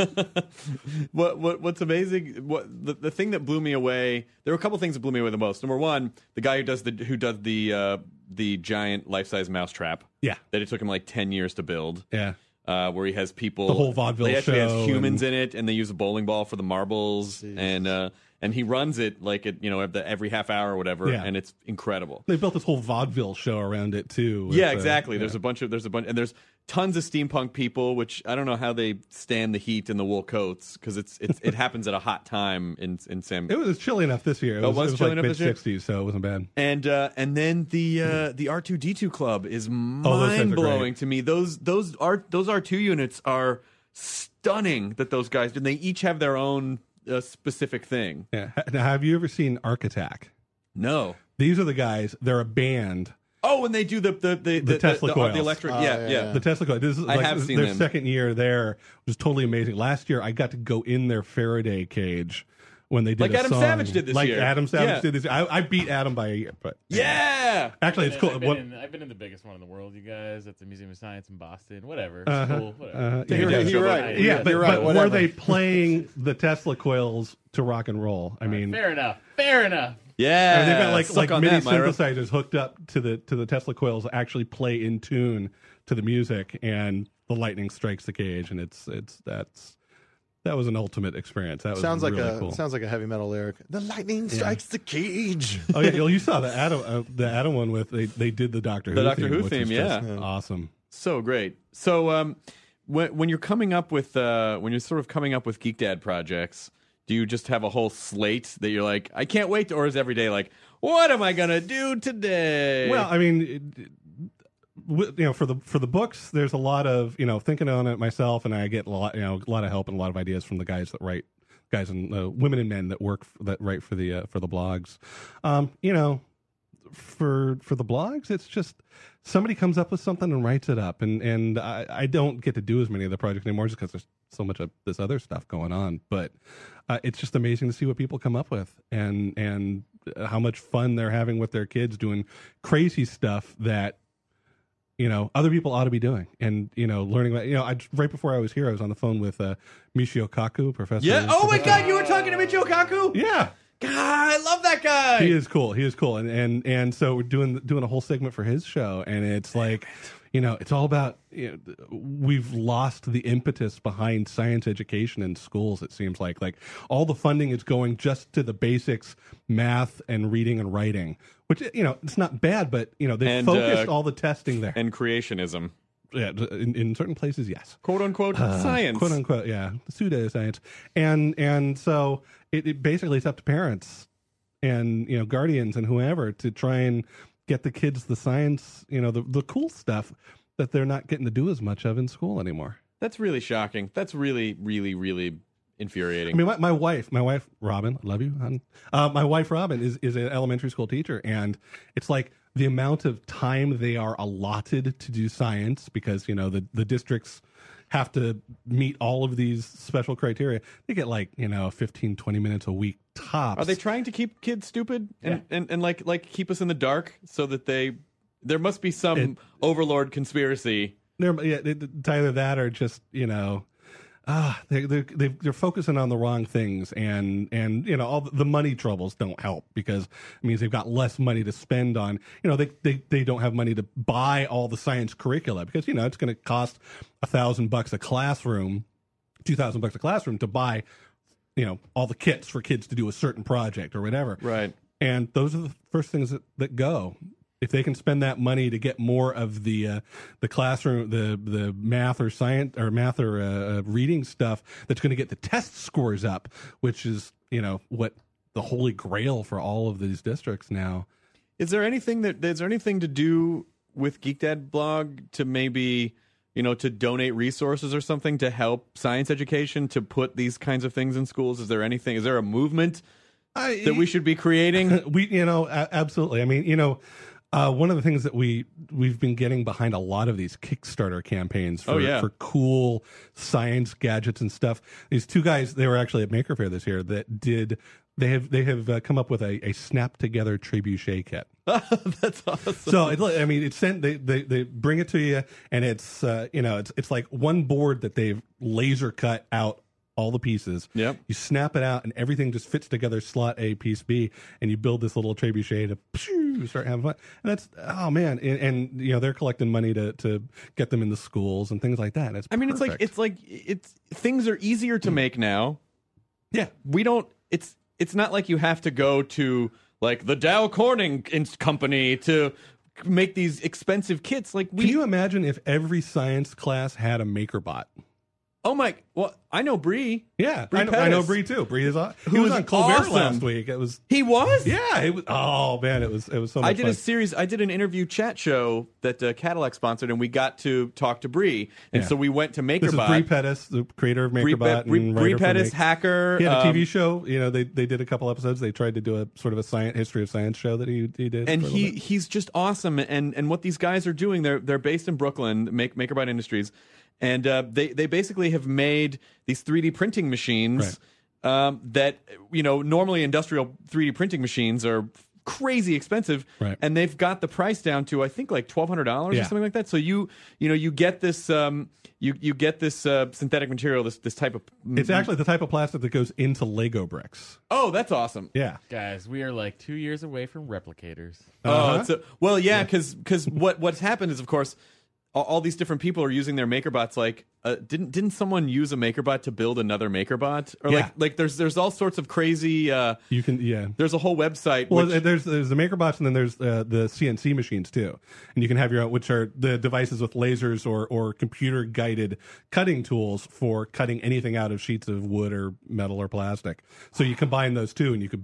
what what what's amazing? What the, the thing that blew me away? There were a couple things that blew me away the most. Number one, the guy who does the who does the uh, the giant life size mouse trap. Yeah. that it took him like ten years to build. Yeah. Uh, where he has people, The whole vaudeville They actually show has humans and- in it, and they use a bowling ball for the marbles, and uh, and he runs it like it, you know, the, every half hour or whatever, Yeah. and it's incredible. They built this whole vaudeville show around it too. with, Yeah, uh, exactly. There's yeah. a bunch of there's a bunch and there's tons of steampunk people, which I don't know how they stand the heat in the wool coats because it's, it's it happens at a hot time in in San. It was chilly enough this year. It Oh, was, was it was chilly like enough mid this year? sixties, so it wasn't bad. And uh, and then the uh, the R two D two club is Oh, those guys are mind blowing great. to me. Those those R those R two units are stunning that those guys do. And they each have their own uh, specific thing. Yeah. Ha- Now, have you ever seen Arc Attack? No. These are the guys. They're a band. Oh, and they do the the the, The Tesla the, coils. the electric. Oh, yeah, yeah, yeah. yeah. The Tesla coil. This is I like have this- seen their them. second year there was totally amazing. Last year, I got to go in their Faraday cage when they did Like a Adam song. Savage did this like year. Adam Savage Yeah. did this. I, I beat Adam by a year, but Yeah. actually, it's I've cool. been, I've, What- been in, I've been in the biggest one in the world, you guys, at the Museum of Science in Boston. Whatever. It's Uh-huh, cool. Whatever. uh, Take yeah, it yeah. down, You're Joe right. Biden. Yeah, You're but, right, but were whatever. they playing the Tesla coils to rock and roll? I mean, Fair enough. Fair enough. Yeah. I mean, they've got like Suck like on MIDI that, Myra. synthesizers hooked up to the to the Tesla coils actually play in tune to the music, and the lightning strikes the cage, and it's it's that's that was an ultimate experience. That was Sounds like really a cool. sounds like a heavy metal lyric. The lightning strikes the cage. Oh yeah, well, you saw the Adam uh, the Adam one with they they did the Doctor The Who Doctor theme, Who which theme, is just yeah. awesome. So great. So um, when when you're coming up with uh, when you're sort of coming up with Geek Dad projects, do you just have a whole slate that you're like, I can't wait to, or is every day like, what am I gonna do today? Well, I mean, it, w- you know, for the for the books, there's a lot of you know thinking on it myself, and I get a lot you know a lot of help and a lot of ideas from the guys that write, guys and uh, women and men that work f- that write for the uh, for the blogs. Um, you know, for for the blogs, it's just somebody comes up with something and writes it up, and and I, I don't get to do as many of the projects anymore just because there's so much of this other stuff going on. But uh, it's just amazing to see what people come up with, and and how much fun they're having with their kids doing crazy stuff that you know other people ought to be doing, and you know learning about you know I right before I was here I was on the phone with uh, Michio Kaku, professor. Yeah. Oh my professor, God, you were talking to Michio Kaku? yeah. God, I love that guy. He is cool. He is cool, and and and so we're doing doing a whole segment for his show, and it's like, you know, it's all about. You know, we've lost the impetus behind science education in schools. It seems like like all the funding is going just to the basics, math and reading and writing, which you know it's not bad, but you know they And, focused uh, all the testing there. And creationism. Yeah, in, in certain places, yes. Quote unquote Uh, science. quote unquote, yeah, pseudoscience, and and so it, it basically it's up to parents and you know guardians and whoever to try and get the kids the science, you know, the the cool stuff that they're not getting to do as much of in school anymore. That's really shocking. That's really, really, really infuriating. I mean, my, my wife, my wife Robin, I love you, hon. Uh, my wife Robin is is an elementary school teacher, and it's like the amount of time they are allotted to do science because you know the the districts have to meet all of these special criteria. They get like you know fifteen, twenty minutes a week tops. Are they trying to keep kids stupid and, and, and like like keep us in the dark so that they there must be some It- overlord conspiracy. They're, yeah, it- it's either that or just you know, ah, they they they they're focusing on the wrong things, and and you know all the money troubles don't help because it means they've got less money to spend on. You know, they they they don't have money to buy all the science curricula because you know it's going to cost a thousand bucks a classroom, two thousand bucks a classroom to buy, you know, all the kits for kids to do a certain project or whatever. Right. And those are the first things that, that go. If they can spend that money to get more of the uh, the classroom, the the math or science or math or uh, reading stuff that's going to get the test scores up, which is you know what the holy grail for all of these districts now. Is there anything that is there anything to do with Geek Dad blog to maybe you know to donate resources or something to help science education to put these kinds of things in schools? Is there anything? Is there a movement I, that we should be creating? we you know a- absolutely. I mean you know. Uh, one of the things that we we've been getting behind a lot of these Kickstarter campaigns for, Oh, yeah. for cool science gadgets and stuff. These two guys, they were actually at Maker Faire this year that did. They have they have uh, come up with a, a snap together trebuchet kit. That's awesome. So it, I mean, it's sent. They, they they bring it to you, and it's uh, you know it's it's like one board that they've laser cut out all the pieces. Yep. You snap it out, and everything just fits together. Slot A, piece B, and you build this little trebuchet to pshoo, start having fun. And that's oh man, and, and you know they're collecting money to to get them into schools and things like that. And it's I mean, perfect. it's like it's like it's things are easier to make now. yeah. We don't. It's it's not like you have to go to like the Dow Corning in- company to make these expensive kits. Like we. Can you imagine if every science class had a MakerBot? oh my! Well, I know Bree. Yeah, Bree I know, I know Pettis. Bree too. Bree is on. He Who was is on Colbert awesome. last week. It was He was. yeah. It was oh man, it was it was so much I did fun. a series. I did an interview chat show that uh, Cadillac sponsored, and we got to talk to Bree. And Yeah. so we went to MakerBot. This is Bree Pettis, the creator of Bree, MakerBot. Bree, and Bree writer for Pettis, Make- hacker. He had a um, T V show. You know, they they did a couple episodes. They tried to do a sort of a science history of science show that he he did. and for a little he bit. he's just awesome. And and what these guys are doing, they're they're based in Brooklyn, Make MakerBot Industries, and uh, they they basically have made these three D printing machines um, that you know normally industrial three D printing machines are crazy expensive, Right. and they've got the price down to I think like twelve hundred dollars Yeah. or something like that. So you you know you get this um, you you get this uh, synthetic material, this this type of It's actually the type of plastic that goes into Lego bricks. oh that's awesome. Yeah. Guys, we are like two years away from replicators. Oh, Uh-huh. it's a, well, yeah, because what what's happened is, of course, all, all these different people are using their MakerBots. Like, uh, didn't didn't someone use a MakerBot to build another MakerBot? Or Yeah. like like there's there's all sorts of crazy. Uh, You can yeah. there's a whole website. Well, which, there's there's the MakerBots and then there's uh, the C N C machines too, and you can have your own, which are the devices with lasers or or computer guided cutting tools for cutting anything out of sheets of wood or metal or plastic. So you combine those two, and you could build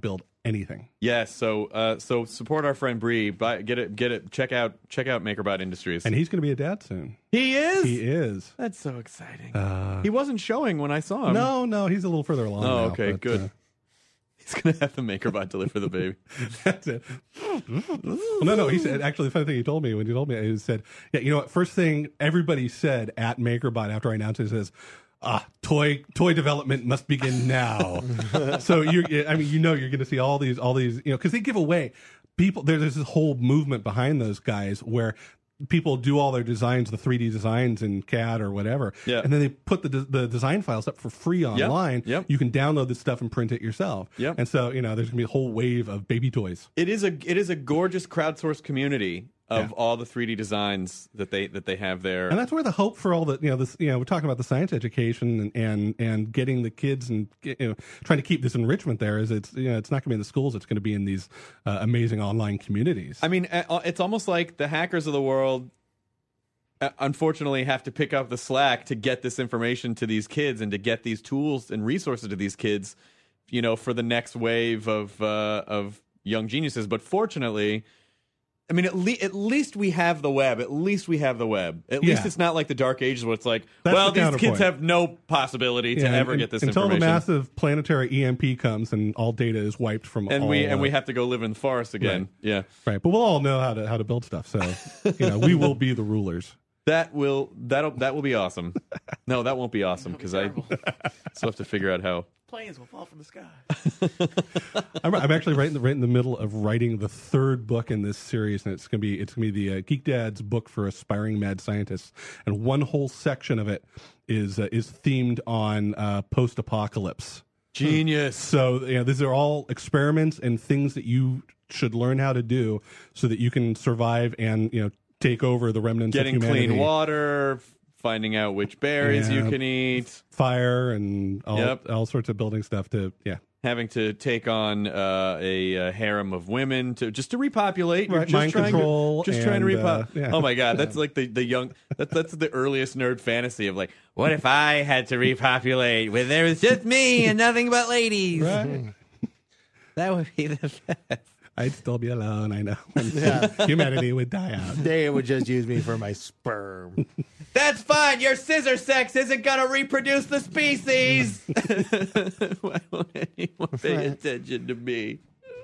anything. Yes, so uh, so support our friend Bree. Buy, get it, get it. Check out check out MakerBot Industries. And he's going to be a dad soon. He is. He is. That's so exciting. Uh, he wasn't showing when I saw him. no, no, he's a little further along. Oh, now, okay, but, good. uh, He's gonna have the MakerBot deliver the baby. That's it. Well, no, no. He said, actually, the funny thing he told me when he told me, he said, yeah, you know what? First thing everybody said at MakerBot after I announced it, he says, ah, toy toy development must begin now. So you're, I mean, you know, you're going to see all these, all these, you know, because they give away people. There's this whole movement behind those guys where people do all their designs, the three D designs in C A D or whatever, Yeah. and then they put the the design files up for free online. Yep. You can download this stuff and print it yourself. Yep. And so, you know, there's going to be a whole wave of baby toys. It is a it is a gorgeous crowdsourced community of Yeah. all the three D designs that they that they have there. And that's where the hope for all the, you know, this, you know, we're talking about the science education and and, and getting the kids and, you know, trying to keep this enrichment there is it's, you know, it's not going to be in the schools. It's going to be in these uh, amazing online communities. I mean, uh, it's almost like the hackers of the world, uh, unfortunately, have to pick up the slack to get this information to these kids and to get these tools and resources to these kids, you know, for the next wave of uh, of young geniuses. But fortunately, I mean, at, le- at least we have the web. At least we have the web. At Yeah. least it's not like the Dark Ages where it's like, That's well, the these kids counterpoint. have no possibility to Yeah, ever and- get this until information. the massive planetary E M P comes and all data is wiped from and all, we and uh, we have to go live in the forest again. Right. Yeah, right. But we'll all know how to how to build stuff. So, you know, we will be the rulers. that will that that will be awesome. No, that won't be awesome because I still have to figure out how. Planes will fall from the sky. I'm, I'm actually right in the right in the middle of writing the third book in this series, and it's gonna be it's gonna be the uh, Geek Dad's book for aspiring mad scientists, and one whole section of it is uh, is themed on uh, post apocalypse. Genius. So, you know, these are all experiments and things that you should learn how to do so that you can survive and, you know, take over the remnants Getting of humanity. clean water, finding out which berries you Yeah. can eat, Fire and all, Yep. all sorts of building stuff to, yeah. having to take on uh, a, a harem of women to just to repopulate. You're Right, just mind trying control to, just trying to and, uh, repopulate. yeah. Oh my god, that's like the the young. That, that's the earliest nerd fantasy of like, what if I had to repopulate where there was just me and nothing but ladies? Right. That would be the best. I'd still be alone, I know. Yeah. Humanity would die out. They would just use me for my sperm. That's fine. Your scissor sex isn't gonna reproduce the species. Why won't anyone pay attention to me?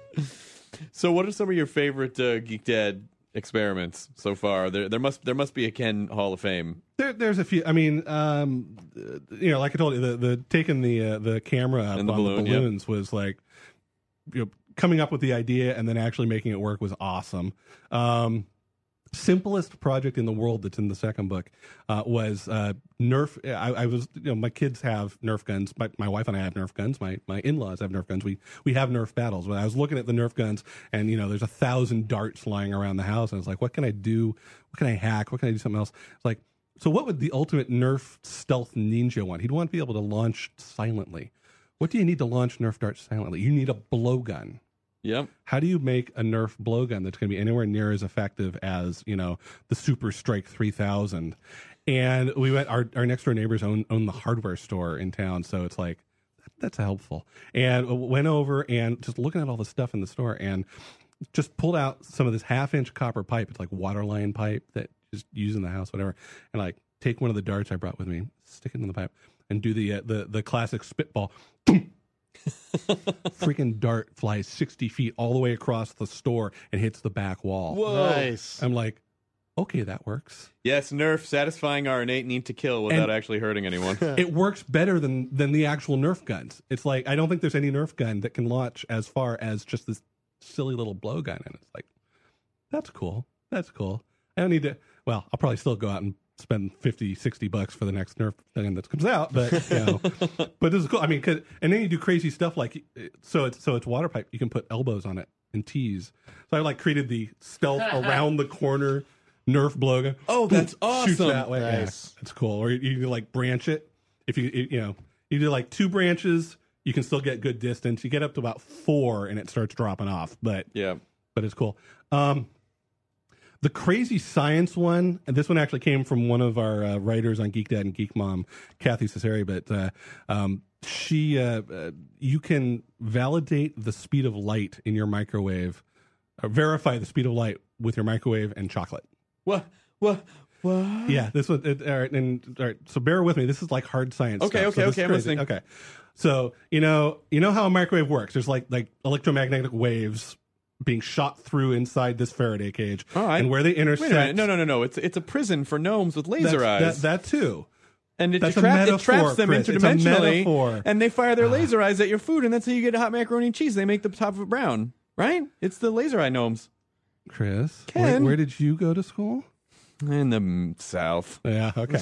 So, what are some of your favorite uh, Geek Dad experiments so far? There, there must there must be a Ken Hall of Fame. There, there's a few. I mean, um, uh, you know, like I told you, the, the taking the uh, the camera up And the on balloon, the yep. balloons was like, you know, coming up with the idea and then actually making it work was awesome. Um, simplest project in the world that's in the second book uh, was uh, Nerf. I, I was, you know, my kids have Nerf guns. My, my wife and I have Nerf guns. My my in laws have Nerf guns. We we have Nerf battles. But I was looking at the Nerf guns, and you know, there's a thousand darts lying around the house, and I was like, what can I do? What can I hack? What can I do something else? It's like, so what would the ultimate Nerf stealth ninja want? He'd want to be able to launch silently. What do you need to launch Nerf darts silently? You need a blowgun. Yep. How do you make a Nerf blowgun that's going to be anywhere near as effective as, you know, the Super Strike three thousand? And we went, our, our next door neighbors own, own the hardware store in town. So it's like, that's helpful. And went over and just looking at all the stuff in the store and just pulled out some of this half inch copper pipe. It's like water line pipe that just use in the house, whatever. And like take one of the darts I brought with me, stick it in the pipe and do the, uh, the, the classic spitball. Freaking dart flies sixty feet all the way across the store and hits the back wall. Whoa. Nice. I'm like, okay, that works. Yes, Nerf satisfying our innate need to kill without And- actually hurting anyone. It works better than than the actual Nerf guns. It's like I don't think there's any Nerf gun that can launch as far as just this silly little blowgun, and it's like, that's cool. That's cool. I don't need to. Well, I'll probably still go out and spend fifty, sixty bucks for the next Nerf thing that comes out, but you know, but this is cool. I mean, 'cause, and then you do crazy stuff like so it's so it's water pipe. You can put elbows on it and tease. So I like created the stealth around the corner Nerf blowgun. Oh, that's Boom, shoots awesome. that way. Yeah, Nice. that's cool. Or you, you can like branch it. If you you know you do like two branches, you can still get good distance. You get up to about four, and it starts dropping off. But Yeah. but it's cool. Um, the crazy science one, and this one actually came from one of our uh, writers on Geek Dad and Geek Mom, Kathy Cesari. But uh, um, she, uh, uh, you can validate the speed of light in your microwave, or verify the speed of light with your microwave and chocolate. What? What? What? Yeah, this was it, all right. And all right, so bear with me. This is like hard science. Okay, stuff, okay, so this okay, is I'm crazy. listening. Okay, so you know, you know how a microwave works. There's like like electromagnetic waves being shot through inside this Faraday cage, All right. and where they intersect. Wait a minute. No, no, no, no. It's it's a prison for gnomes with laser that's- eyes. That, that too. And it, That's a tra- it metaphor, traps them Chris. It's a interdimensionally, metaphor. and they fire their laser eyes at your food, and that's how you get hot macaroni and cheese. They make the top of it brown, right? It's the laser eye gnomes. Chris, Ken. where, where did you go to school? In the mm, south. Yeah, okay.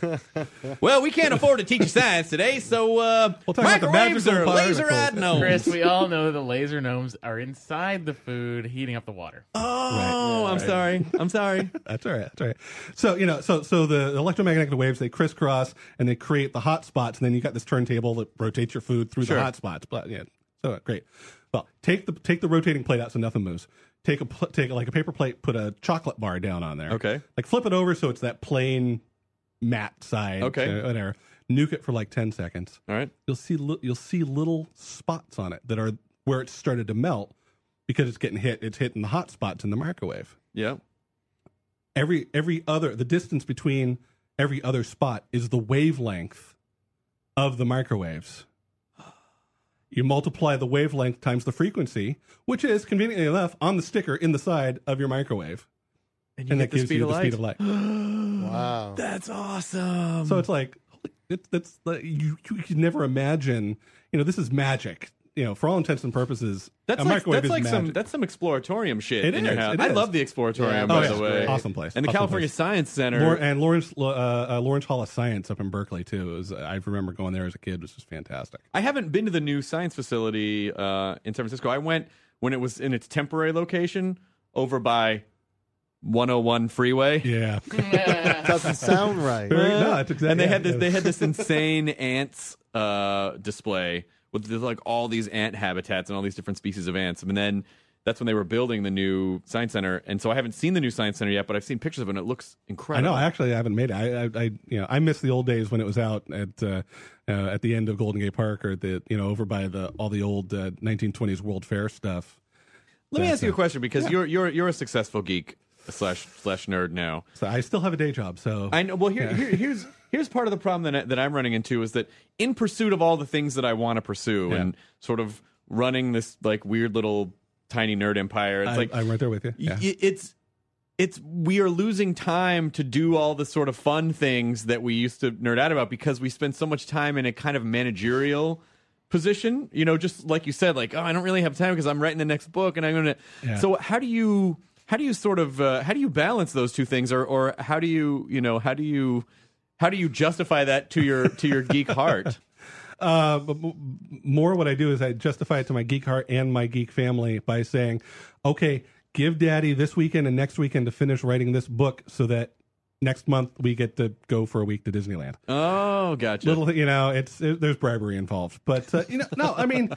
Well, we can't afford to teach you science today, so uh, We'll talk about the microwaves magical are laser-eyed particles. gnomes. Chris, we all know the laser gnomes are inside the food, heating up the water. Oh, I'm sorry. I'm sorry. That's all right. That's all right. So you know, so so the electromagnetic waves, they crisscross and they create the hot spots, and then you got this turntable that rotates your food through Sure. the hot spots. But yeah, so great. Well, take the take the rotating plate out so nothing moves. Take a pl- take like a paper plate, put a chocolate bar down on there. Okay. Like flip it over so it's that plain matte side. Okay. uh, whatever. Nuke it for like ten seconds. All right. You'll see li- you'll see little spots on it that are where it started to melt because it's getting hit. It's hitting the hot spots in the microwave. Yeah. Every every other the distance between every other spot is the wavelength of the microwaves. You multiply the wavelength times the frequency, which is conveniently enough on the sticker in the side of your microwave, And, and get that the gives speed you of the light. speed of light. Wow. That's awesome. So it's like it's that's like, you you could never imagine. You know, this is magic. You know, for all intents and purposes, That's a like microwave that's is like magic. some that's some exploratorium shit It in is, your house. it I is. love the exploratorium, Yeah, by oh, the yeah. way. Awesome place. And the Awesome California place. Science Center. Lor- and Lawrence uh, uh, Lawrence Hall of Science up in Berkeley too. It was, I remember going there as a kid. It was just fantastic. I haven't been to the new science facility uh, in San Francisco. I went when it was in its temporary location over by one oh one freeway. Yeah. Doesn't sound right. Very- no, it's exactly. And they yeah, had this yeah. they had this insane ants uh, display with there's like all these ant habitats and all these different species of ants. And then that's when they were building the new science center. And so I haven't seen the new science center yet, but I've seen pictures of it and it looks I incredible. know. I actually haven't made it. I, I, I, you know, I miss the old days when it was out at uh, uh, at the end of Golden Gate Park, or the, you know, over by the all the old uh, nineteen twenties World Fair stuff. Let me But, ask you a uh, question because you're you're you're a successful geek slash slash nerd now. So I still have a day job. So I know. Well, here, Yeah. here here's here's part of the problem that I, that I'm running into is that in pursuit of all the things that I want to pursue Yeah. and sort of running this like weird little tiny nerd empire, it's I, like I'm right there with you. Yeah. y- it's it's we are losing time to do all the sort of fun things that we used to nerd out about because we spend so much time in a kind of managerial position, you know, just like you said, like, oh, I don't really have time because I'm writing the next book and I'm going to. Yeah. So how do you how do you sort of uh, how do you balance those two things, or or how do you you know how do you how do you justify that to your to your geek heart? Uh, but m- more what I do is I justify it to my geek heart and my geek family by saying, okay, give daddy this weekend and next weekend to finish writing this book so that next month we get to go for a week to Disneyland. Oh, gotcha. Little, you know, it's it, there's bribery involved, but uh, you know, no, I mean,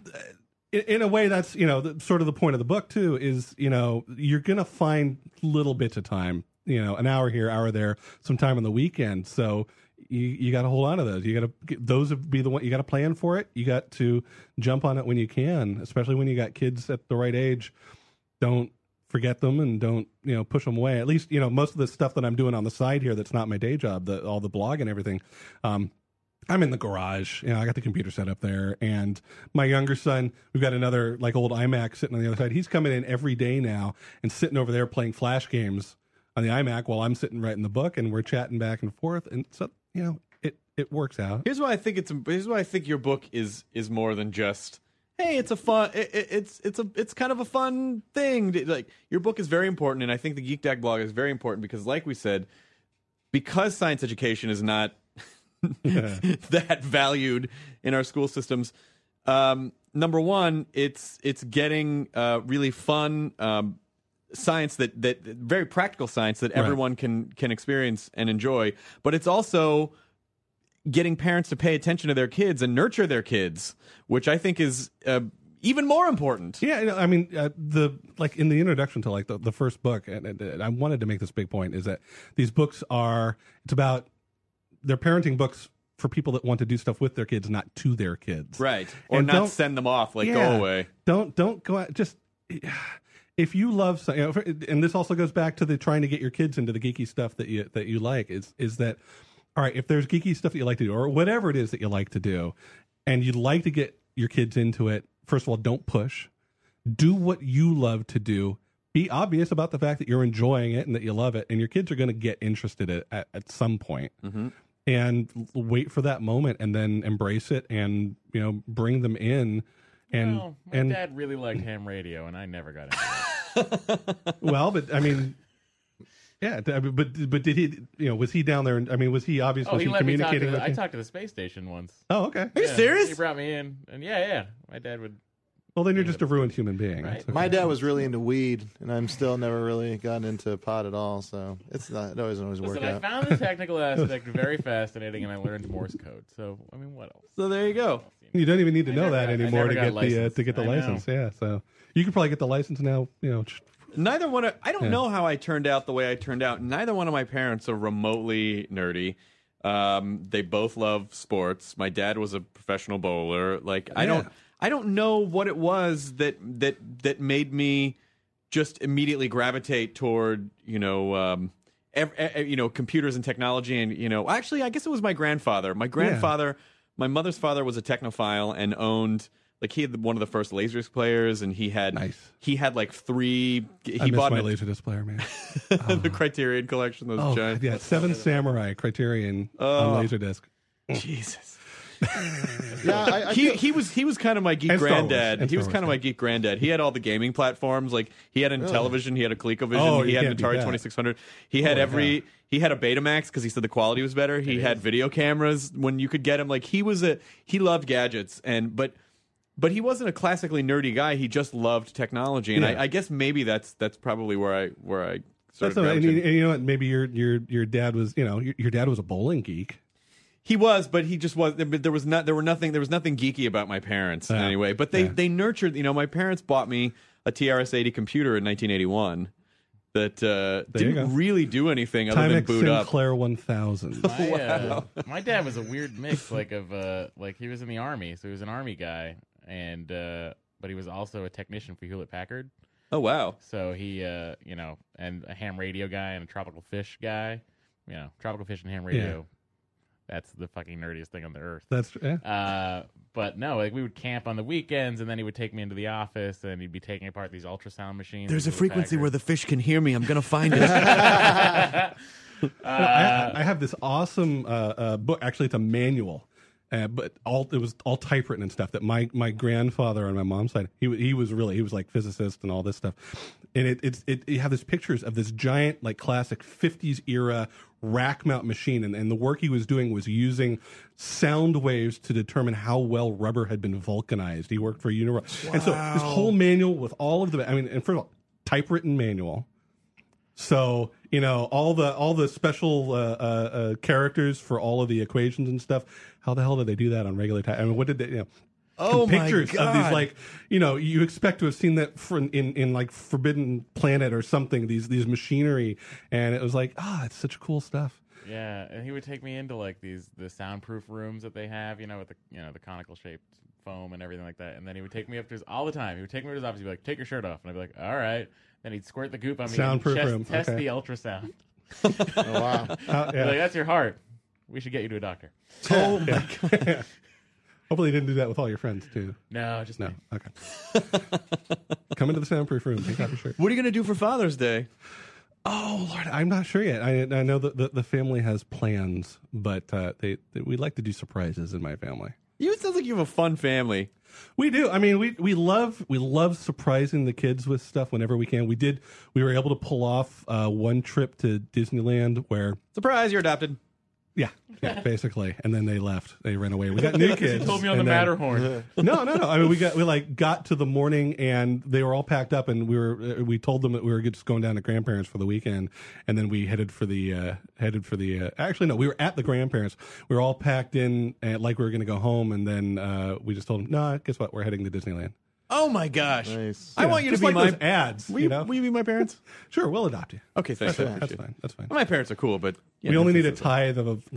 in, in a way, that's you know, the, sort of the point of the book too. Is you know, you're gonna find little bits of time, you know, an hour here, hour there, some time on the weekend. So you you got to hold on to those. You got to those would be the one you got to plan for it. You got to jump on it when you can, especially when you got kids at the right age. Don't forget them and don't you know push them away. At least you know most of the stuff that I'm doing on the side here that's not my day job, the all the blog and everything. Um, I'm in the garage. You know, I got the computer set up there, and my younger son, we've got another like old iMac sitting on the other side. He's coming in every day now and sitting over there playing Flash games on the iMac while I'm sitting writing the book, and we're chatting back and forth. And so you know, it it works out. Here's why I think it's. Here's why I think your book is is more than just. Hey, it's a fun. It, it, it's it's a it's kind of a fun thing. Like your book is very important, and I think the Geek Dag blog is very important because, like we said, because science education is not that valued in our school systems. Um, number one, it's it's getting uh, really fun um, science that that very practical science that everyone Right. can can experience and enjoy. But it's also getting parents to pay attention to their kids and nurture their kids, which I think is uh, even more important. Yeah, you know, I mean, uh, the like in the introduction to like the, the first book, and, and, and I wanted to make this big point is that these books are it's about they're parenting books for people that want to do stuff with their kids, not to their kids. Right. Or And not don't- send them off, like, Yeah. go away. Don't don't go out. Just if you love, some- you know, and this also goes back to the trying to get your kids into the geeky stuff that you that you like. Is is that all right? If there's geeky stuff that you like to do, or whatever it is that you like to do, and you'd like to get your kids into it, first of all, don't push. Do what you love to do. Be obvious about the fact that you're enjoying it and that you love it, and your kids are going to get interested at, at, at some point. Mm-hmm. And l- wait for that moment, and then embrace it, and you know, bring them in. And well, my and dad really liked ham radio, and I never got into it. well, but I mean, yeah, d- but but did he? You know, was he down there? And I mean, was he obvious? Oh, Was he he let me talk to communicating the, with I you? talked to the space station once. Oh, okay. Are you Yeah, serious? He brought me in, and yeah, yeah, my dad would. Well, then you're just a ruined human being. Right. That's okay. My dad was really into weed, and I'm still never really gotten into pot at all. So it's not. It doesn't always work Listen, I out. found the technical aspect very fascinating, and I learned Morse code. So, I mean, what else? So there you go. You don't even need to I know never that got- I anymore never to got get the uh, licensed. to get the I know. license. Yeah, so you could probably get the license now. You know, ch- Neither one of, I don't Yeah. know how I turned out the way I turned out. Neither one of my parents are remotely nerdy. Um, they both love sports. My dad was a professional bowler. Like I Yeah. don't I don't know what it was that that that made me just immediately gravitate toward, you know, um, ev- ev- you know, computers and technology. And you know, actually, I guess it was my grandfather. My grandfather, my mother's father was a technophile and owned. Like he had one of the first Laserdisc players, and he had Nice. he had like three. He I miss bought my an- Laserdisc player, man. the Criterion collection. Those Oh, giant. yeah, Seven Samurai Criterion Oh. on Laserdisc. Jesus. Yeah, I, I He feel- he was he was kind of my geek And Star Wars. granddad. And He was Star kind of Wars, my geek granddad. He had all the gaming platforms. Like he had an television. He had a ColecoVision. Oh, he you had an can't beat Atari that. twenty-six hundred. He had Oh, every. yeah. He had a Betamax because he said the quality was better. He had video cameras when you could get him. Like he was a he loved gadgets and but. But he wasn't a classically nerdy guy. He just loved technology, and Yeah. I, I guess maybe that's that's probably where I where I That's started. all right. and, you, gravitating. and you know what? Maybe your your your dad was you know your, your dad was a bowling geek. He was, but he just was. But there was not. There were nothing. There was nothing geeky about my parents Yeah. anyway. But they Yeah. they nurtured. You know, my parents bought me a T R S eighty computer in nineteen eighty-one that uh, There you didn't go. really do anything other than Timex boot up. Sinclair one thousand. My, uh, my dad was a weird mix, like of uh, like he was in the army, so he was an army guy, and uh, but he was also a technician for Hewlett Packard. Oh wow! So he, uh, you know, and a ham radio guy and a tropical fish guy. You know, tropical fish and ham radio. That's the fucking nerdiest thing on the earth. That's yeah. Uh, but no, like we would camp on the weekends, and then he would take me into the office, and he'd be taking apart these ultrasound machines. There's a Hewlett frequency Packard. where the fish can hear me. I'm gonna find it. Well, I, I have this awesome uh, uh, book. Actually, it's a manual, uh, but all it was all typewritten and stuff. That my, my grandfather on my mom's side, he wa- he was really he was like physicist and all this stuff. And it it's it you have these pictures of this giant like classic fifties era rack mount machine, and, and the work he was doing was using sound waves to determine how well rubber had been vulcanized. He worked for Uniroyal, and so this whole manual with all of the I mean, and first of all, typewritten manual. So you know all the all the special uh, uh, uh, characters for all of the equations and stuff. How the hell did they do that on regular time? I mean, what did they? You know, Oh, my pictures of God. these like you know you expect to have seen that for in in like Forbidden Planet or something. These these machinery, and it was like ah, it's such cool stuff. Yeah, and he would take me into like these the soundproof rooms that they have, you know, with the you know the conical shaped foam and everything like that. And then he would take me up to his all the time. He would take me to his office. He'd be like, "Take your shirt off," and I'd be like, "All right." Then he'd squirt the goop on me. Soundproof and chest, room, Test okay. the ultrasound. Oh, wow. Uh, He'd be yeah. like, "That's your heart. We should get you to a doctor." Oh my god. Hopefully, you didn't do that with all your friends too. No, just No. me. Okay. Come into the soundproof room. Take off your shirt. What are you gonna do for Father's Day? Oh Lord, I'm not sure yet. I I know that the, the family has plans, but uh, they, they we like to do surprises in my family. You it sounds like you have a fun family. We do. I mean, we we love we love surprising the kids with stuff whenever we can. We did. We were able to pull off uh, one trip to Disneyland where, Surprise! You're adopted. yeah, yeah, basically, and then they left. They ran away. We got new kids. He told me on the and then- Matterhorn. No, no, no. I mean, we got we like got to the morning and they were all packed up, and we were uh, we told them that we were just going down to grandparents for the weekend, and then we headed for the uh, headed for the. Uh, actually, no, we were at the grandparents. We were all packed in, and like we were going to go home, and then uh, we just told them, no, guess what? We're heading to Disneyland. Oh my gosh! Nice. I want you to Just be like my those ads. Will you you, know, will you be my parents? sure, we'll adopt you. Okay, thanks. I That's appreciate it. fine. That's fine. My parents are cool, but yeah, we only need a that's- tithe of you know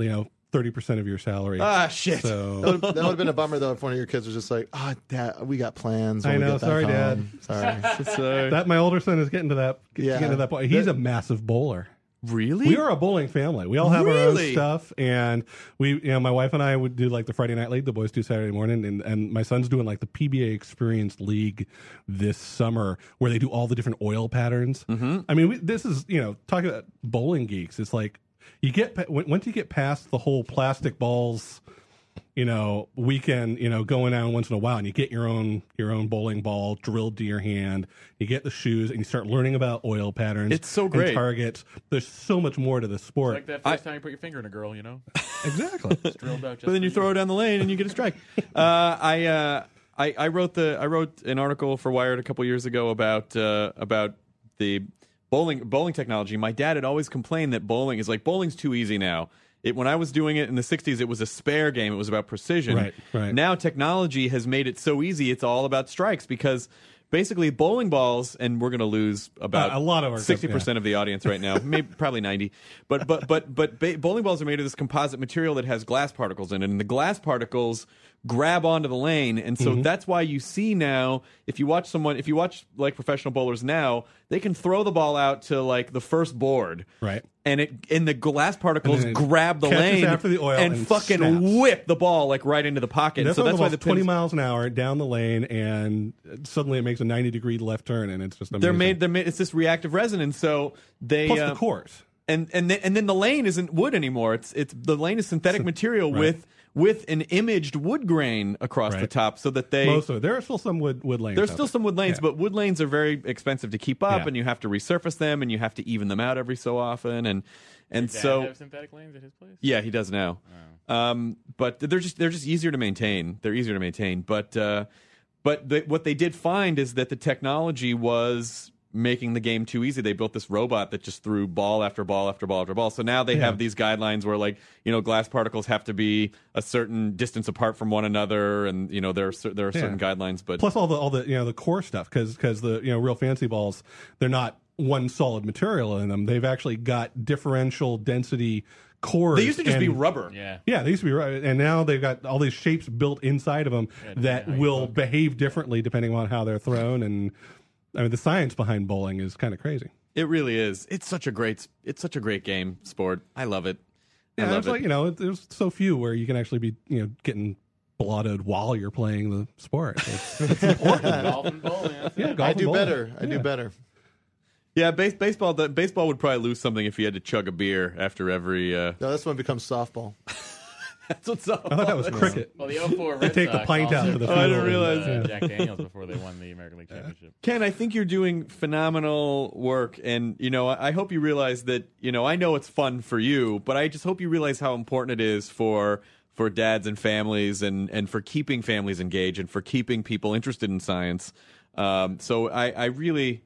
thirty percent of your salary. Ah, shit. So That would, that would have been a bummer though if one of your kids was just like, "Oh, Dad, we got plans." When I we know, get back sorry, home. Sorry. So, that my older son is getting to that Yeah. getting to that point. He's a massive bowler. really? We are a bowling family. We all have our Really? own stuff, and we, you know, my wife and I would do like the Friday Night League. The boys do Saturday morning, and, and my son's doing like the P B A Experience League this summer, where they do all the different oil patterns. Mm-hmm. I mean, we, this is you know, talking about bowling geeks. It's like you get pa- once you get past the whole plastic balls, you know, weekend, you know, going out once in a while, and you get your own your own bowling ball drilled to your hand. You get the shoes, and you start learning about oil patterns. It's so and great. targets. There's so much more to the sport. Like that first time you put your finger in a girl, you know? Exactly. It's drilled out just But then for you throw it down the lane and you get a strike. uh, I, uh, I I wrote the I wrote an article for Wired a couple years ago about uh, about the bowling bowling technology. My dad had always complained that bowling is like bowling's too easy now. It, when I was doing it in the sixties, it was a spare game. It was about precision. Right, right. Now technology has made it so easy. It's all about strikes because basically bowling balls, and we're going to lose about Uh, a lot of our sixty percent yeah. of the audience right now, maybe probably ninety. But but but but ba- bowling balls are made of this composite material that has glass particles in it, and the glass particles grab onto the lane, and so Mm-hmm. that's why you see now if you watch someone if you watch like professional bowlers now, they can throw the ball out to like the first board, Right. and it and the glass particles And then it grab the catches lane after the oil and, and fucking snaps. whip the ball like right into the pocket. That's so that's why the twenty pins, miles an hour down the lane, and suddenly it makes a ninety degree left turn, and it's just amazing. they're made they're made it's this reactive resonance. So they Plus uh, the cores. and and then, and then the lane isn't wood anymore. It's it's the lane is synthetic material right. with with an imaged wood grain across the Right. top, so that they Most of it. There are still some wood wood lanes. there's out still there. some wood lanes, Yeah. but wood lanes are very expensive to keep up, Yeah. and you have to resurface them, and you have to even them out every so often, and and Dad so have synthetic lanes at his place? yeah, he does now. Um, but they're just they're just easier to maintain. They're easier to maintain, but uh, but the, what they did find is that the technology was making the game too easy. They built this robot that just threw ball after ball after ball after ball. So now they Yeah. have these guidelines where, like, you know, glass particles have to be a certain distance apart from one another, and you know there are cer- there are Yeah. certain guidelines. But Plus all the all the you know the core stuff, because the you know real fancy balls, they're not one solid material in them. They've actually got differential density cores. they used to just be and- rubber. Yeah. Yeah, they used to be right, and now they've got all these shapes built inside of them that how you will look. behave differently depending on how they're thrown. And I mean, the science behind bowling is kind of crazy. It really is. It's such a great it's such a great game sport. I love it. I Yeah, love it's it. like you know, there's so few where you can actually be you know getting blottoed while you're playing the sport. It's, it's important. Golf and bowling. That's Yeah, it. golf I and do bowling. better. I Yeah. do better. Yeah, base, baseball. The, baseball would probably lose something if he had to chug a beer after every. Uh, No, this one becomes softball. that's what's up. I thought that was cricket. Well, the oh four Red take the Sox pint out also to the put field. in, I didn't realize uh, that. Jack Daniels before they won the American League Championship. Ken, I think you're doing phenomenal work, and you know, I, I hope you realize that. You know, I know it's fun for you, but I just hope you realize how important it is for for dads and families, and and for keeping families engaged, and for keeping people interested in science. Um, so I, I really.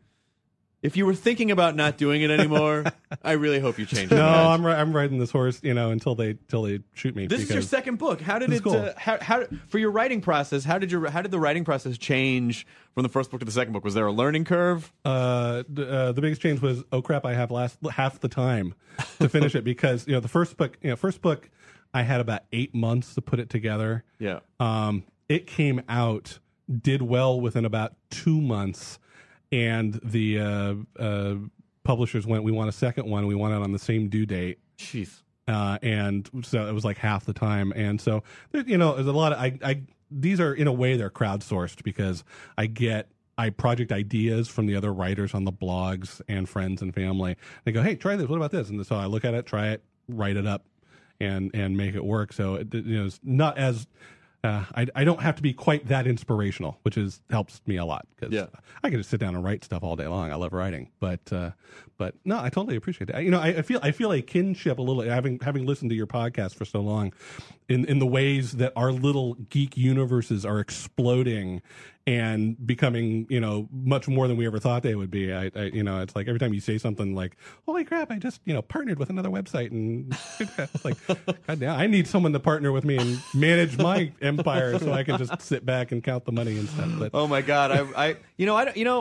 If you were thinking about not doing it anymore, I really hope you change. No, your mind. I'm ri- I'm riding this horse, you know, until they till they shoot me. This is your because- second book. How did This it? is cool. Uh, how, how for your writing process? How did your how did the writing process change from the first book to the second book? Was there a learning curve? Uh, the, uh, the biggest change was, oh crap, I have last half the time to finish it because you know the first book, you know, first book, I had about eight months to put it together. Yeah. Um, it came out, did well within about two months, and the uh, uh, publishers went, we want a second one. We want it on the same due date. Jeez. Uh, and so it was like half the time. And so, there, you know, there's a lot of, I, I, these are, in a way, they're crowdsourced because I get, I project ideas from the other writers on the blogs and friends and family. They go, hey, try this. What about this? And so I look at it, try it, write it up, and, and make it work. So, it, you know, it's not as, Uh, I, I don't have to be quite that inspirational, which is helps me a lot because Yeah. I can just sit down and write stuff all day long. I love writing, but uh, but no, I totally appreciate it. You know, I, I feel I feel a kinship a little having having listened to your podcast for so long, in in the ways that our little geek universes are exploding and becoming, you know, much more than we ever thought they would be. I, I you know, it's like every time you say something like, "Holy crap! I just you know partnered with another website," and it's like, God damn, I need someone to partner with me and manage my empire so I can just sit back and count the money and stuff. But Oh my God. I, I, you know, I, don't- you know,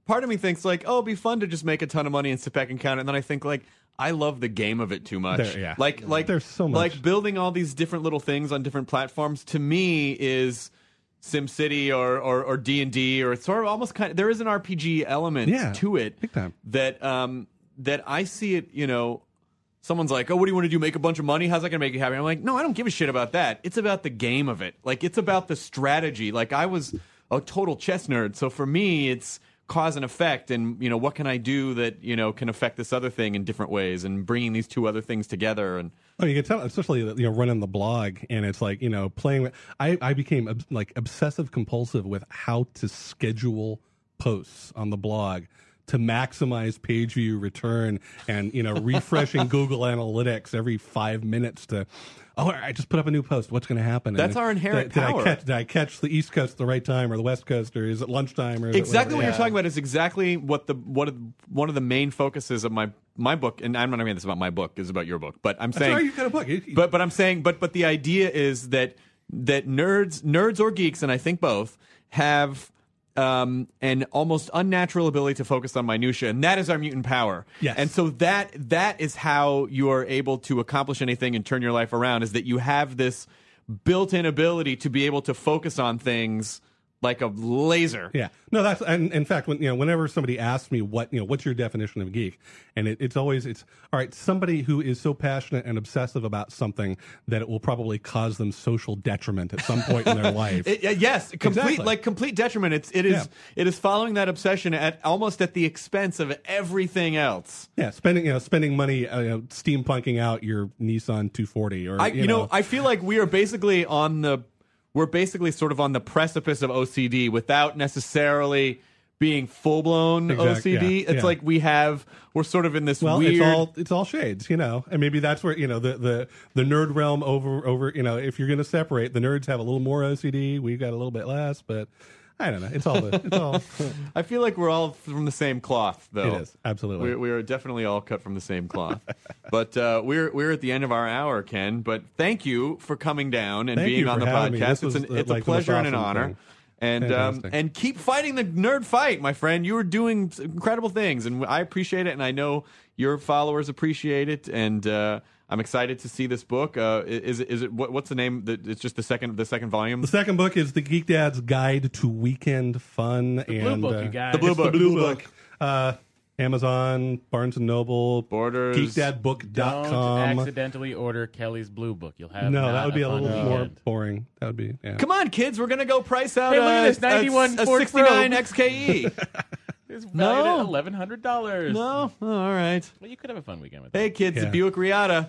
part of me thinks like, oh, it'd be fun to just make a ton of money and sit back and count it. And then I think like, I love the game of it too much. There- yeah. Like, like There's so much. like building all these different little things on different platforms. To me, is SimCity or or or D and D, or it's sort of almost kind of there is an R P G element Yeah, to it big time. that um that I see it. You know, someone's like, oh, what do you want to do? Make a bunch of money? How's that gonna make you happy? I'm like, no, I don't give a shit about that. It's about the game of it. Like, it's about the strategy. Like, I was a total chess nerd, so for me, it's cause and effect, and you know, what can I do that you know can affect this other thing in different ways, and bringing these two other things together. And Oh, you can tell, especially you know running the blog, and it's like you know playing with. I I became ob- like obsessive compulsive with how to schedule posts on the blog to maximize page view return, and you know refreshing Google Analytics every five minutes to. Oh, I just put up a new post. What's going to happen? That's And our inherent did, did power. I catch, did I catch the East Coast at the right time, or the West Coast, or is it lunchtime, or is it exactly what whatever? you're talking about is exactly what the what of- one of the main focuses of my my book, and I'm not saying this about my book, it's about your book, but I'm That's saying right, you got a book. You- but but I'm saying but but the idea is that that nerds nerds or geeks, and I think both, have um, an almost unnatural ability to focus on minutia, and that is our mutant power. Yes. And so that that is how you are able to accomplish anything and turn your life around, is that you have this built-in ability to be able to focus on things like a laser. Yeah, no, that's and in fact, when you know, whenever somebody asks me what you know, what's your definition of geek, and it, it's always it's all right. Somebody who is so passionate and obsessive about something that it will probably cause them social detriment at some point in their life. It, uh, yes, complete Exactly. like complete detriment. It's it is Yeah. it is following that obsession at almost at the expense of everything else. Yeah, spending you know spending money, uh, you know, steampunking out your Nissan two forty, or I you, you know, I feel like we are basically on the we're basically sort of on the precipice of O C D without necessarily being full blown Exact- O C D. yeah, It's yeah. like we have we're sort of in this well, weird. it's all it's all shades, you know, and maybe that's where you know the the the nerd realm over over you know if you're going to separate, the nerds have a little more O C D, we've got a little bit less, but I don't know. It's all the, it's all. I feel like we're all from the same cloth, though. It is, absolutely. We're, we are definitely all cut from the same cloth. But uh, we're we're at the end of our hour, Ken. But thank you for coming down and Thank being you on for the having me. podcast. This It's, was, an, uh, it's like a the most pleasure and an awesome honor. thing. And um, Fantastic. and keep fighting the nerd fight, my friend. You are doing incredible things, and I appreciate it, and I know your followers appreciate it. And uh, I'm excited to see this book. Uh, is it is it what, what's the name? The- It's just the second the second volume. The second book is the Geek Dad's Guide to Weekend Fun, Blue and book, uh, you guys. The blue it's book. The blue Blue book. Uh, Amazon, Barnes and Noble, Borders. geek dad book dot Don't com. accidentally order Kelly's Blue Book. You'll have No, not that would be a fun little more weekend. boring. That would be yeah. Come on, kids, we're gonna go price out Hey, look at a, this ninety-one a, a Ford sixty-nine Probe. X K E. It's valued No. at eleven hundred dollars. No, oh, all right. Well, you could have a fun weekend with Hey, that. kids, Yeah. the Buick Riata.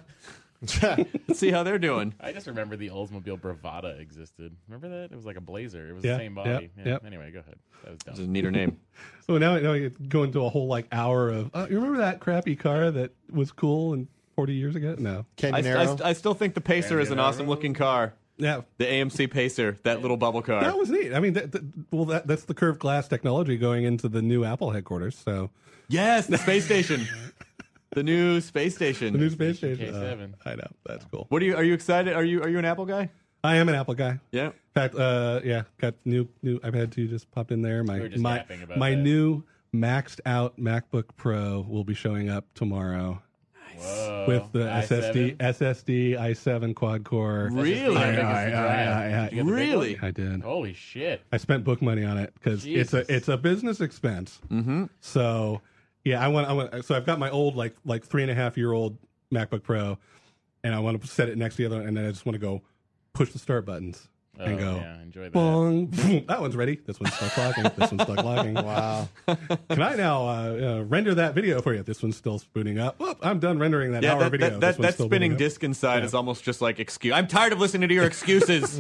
Let's see how they're doing. I just remember the Oldsmobile Bravada existed. Remember that? It was like a Blazer. It was Yeah, the same body. yeah, Yeah. yep. Anyway, go ahead. That was It's a dumb. neater name. So now, now we go into a whole like hour of. Uh, you remember that crappy car that was cool and forty years ago? No. I, I, Canyonero. I still think the Pacer is an awesome looking car. Yeah. The A M C Pacer, that little bubble car. That was neat. I mean, that, that, well, that, that's the curved glass technology going into the new Apple headquarters. So Yes, the space station. The new space station. the new space Station station. K seven. Uh, I know that's cool. What are you? Are you excited? Are you? Are you an Apple guy? I am an Apple guy. Yeah. In fact, uh, yeah, got new new iPad two just popped in there. My We were just my yapping about my that. new maxed out MacBook Pro will be showing up tomorrow Whoa. with the i S S D seven? S S D i seven quad core. Really? How big is the I- I- drive? I- I- Did you get the big Really? one? I did. Holy shit. I spent book money on it because it's Jesus. a it's a business expense. Mm-hmm. So yeah, I want I want so I've got my old like like three and a half year old MacBook Pro, and I want to set it next to the other, and then I just want to go push the start buttons Oh, and go. yeah, enjoy that. Bong. That one's ready. This one's stuck locking. This one's stuck locking. Wow. Can I now uh, uh, render that video for you? This one's still spooning up. Whoop, I'm done rendering that Yeah, hour that, video. that, This that, one's that still spinning booting up. disc inside Yeah. is almost just like excuse. I'm tired of listening to your excuses.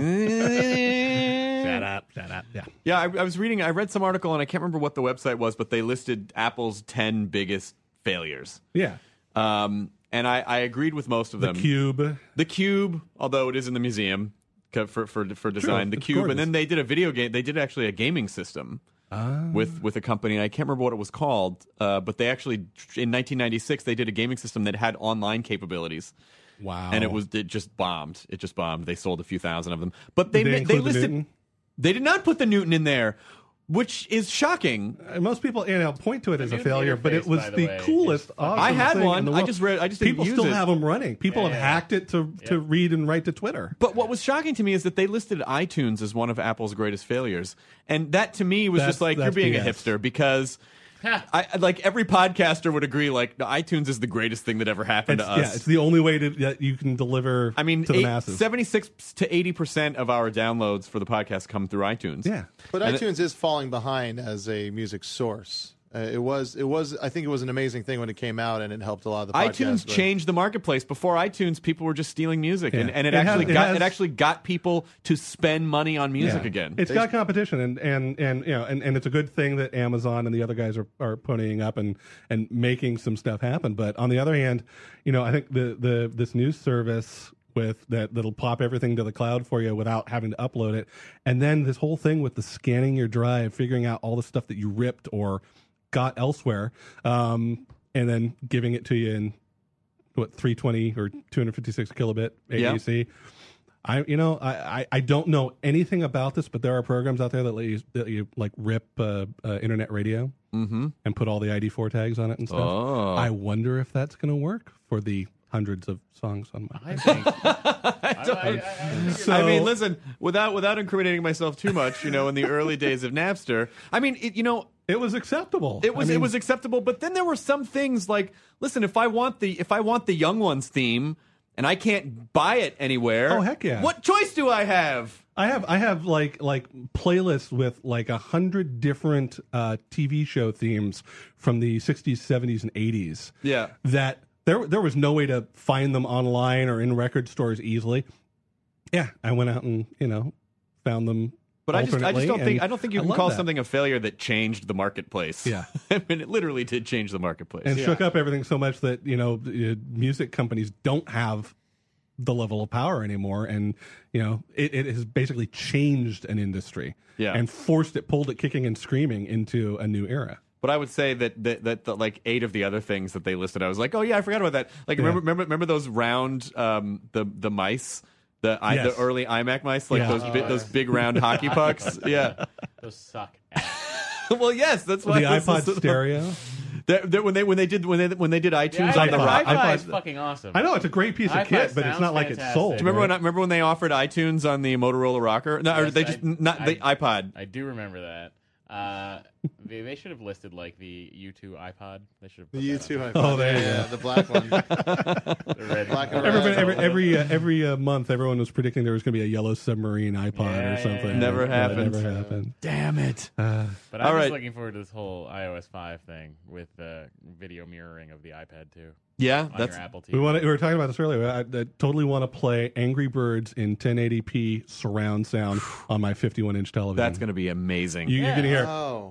Shut up. Shut up. Yeah. Yeah, I, I was reading. I read some article, and I can't remember what the website was, but they listed Apple's ten biggest failures. Yeah. Um, and I, I agreed with most of The them. Cube. The Cube, although it is in the museum co- for for for design, the it's Cube, gorgeous. and then they did a video game. They did actually a gaming system Ah. with with a company. I can't remember what it was called, uh, but they actually in nineteen ninety-six they did a gaming system that had online capabilities. Wow. And it was it just bombed. It just bombed. They sold a few thousand of them, but they Did they they, include the listed. Newton? They did not put the Newton in there. which is shocking. Uh, Most people, you know, point to it as a new failure, but it interface, was by the the way, coolest. is- Awesome I had thing one. in the I world. just read. I just didn't people use still it. have them running. People Yeah, have yeah. hacked it to to read and write to Twitter. But what was shocking to me is that they listed iTunes as one of Apple's greatest failures, and that to me was That's- just like you're that's being B a S. hipster because. I like every podcaster would agree. Like iTunes is the greatest thing that ever happened It's, to us. yeah, it's the only way to, that you can deliver. I mean, to the eight- masses. seventy-six to eighty percent of our downloads for the podcast come through iTunes. Yeah, But And it- iTunes is falling behind as a music source. Uh, it was, it was. I think it was an amazing thing when it came out, and it helped a lot of the podcasts. iTunes but- changed the marketplace. Before iTunes, people were just stealing music, and, Yeah. and it, It has- actually it got has- it actually got people to spend money on music Yeah. again. It's got competition, and, and, and you know, and, and it's a good thing that Amazon and the other guys are, are ponying up and, and making some stuff happen. But on the other hand, you know, I think the, the this news service with that that'll pop everything to the cloud for you without having to upload it, and then this whole thing with the scanning your drive, figuring out all the stuff that you ripped or got elsewhere, um, and then giving it to you in what three twenty or two fifty-six kilobit A A C. I, you know, I, I, I don't know anything about this, but there are programs out there that let you, that you like rip uh, uh, internet radio Mm-hmm. and put all the I D four tags on it and stuff. Oh. I wonder if that's going to work for the hundreds of songs on my. I think. I, I, I, I, think So- I mean, listen, without without incriminating myself too much, you know, in the early days of Napster, I mean, it, you know, It was acceptable. it was I mean, it was acceptable, but then there were some things like, listen, if I want the if I want the Young Ones theme and I can't buy it anywhere, Oh, heck yeah. what choice do I have? I have I have like like playlists with like a hundred different uh, T V show themes from the sixties, seventies, and eighties. Yeah. that there there was no way to find them online or in record stores easily. Yeah, I went out and you know found them. But I just, I just alternately, don't think and I don't think you I can love call that. something a failure that changed the marketplace. Yeah. I mean, it literally did change the marketplace. and Yeah. shook up everything so much that you know uh, music companies don't have the level of power anymore, and you know it, it has basically changed an industry. Yeah. and forced it, pulled it kicking and screaming into a new era. But I would say that that, that that like eight of the other things that they listed, I was like, oh yeah, I forgot about that. Like Yeah. remember remember remember those round um, the the mice, the I, Yes. the early iMac mice, like Yeah. those bi- those big round hockey pucks. Yeah. those suck. Ass. Well, yes, that's why The this iPod is- stereo. That- that when they when they did when they when they did iTunes Yeah, on the iPod, rock. iPod is iPod- fucking awesome. I know it's a great piece of iPod kit, but it's sounds not like it's fantastic. sold. Do Do you remember right? when I, remember when they offered iTunes on the Motorola Rocker? No, or Yes, they just I- not the I- iPod. I do remember that. Uh, they, they should have listed like the U two iPod. They should have. The put U that two on iPod. Oh, there you yeah, go. the black one. the red Black and Everybody, red. every every uh, every uh, month, everyone was predicting there was going to be a yellow submarine iPod Yeah, or yeah, something. yeah. Never Yeah, it happened. Never happened. Damn it! Uh, But I'm All just right. looking forward to this whole iOS five thing with the video mirroring of the iPad too Yeah, on that's your Apple T V. we want. We were talking about this earlier. I, I totally want to play Angry Birds in ten eighty p surround sound on my fifty-one inch television. that's going to be amazing. you, you're going to hear Oh.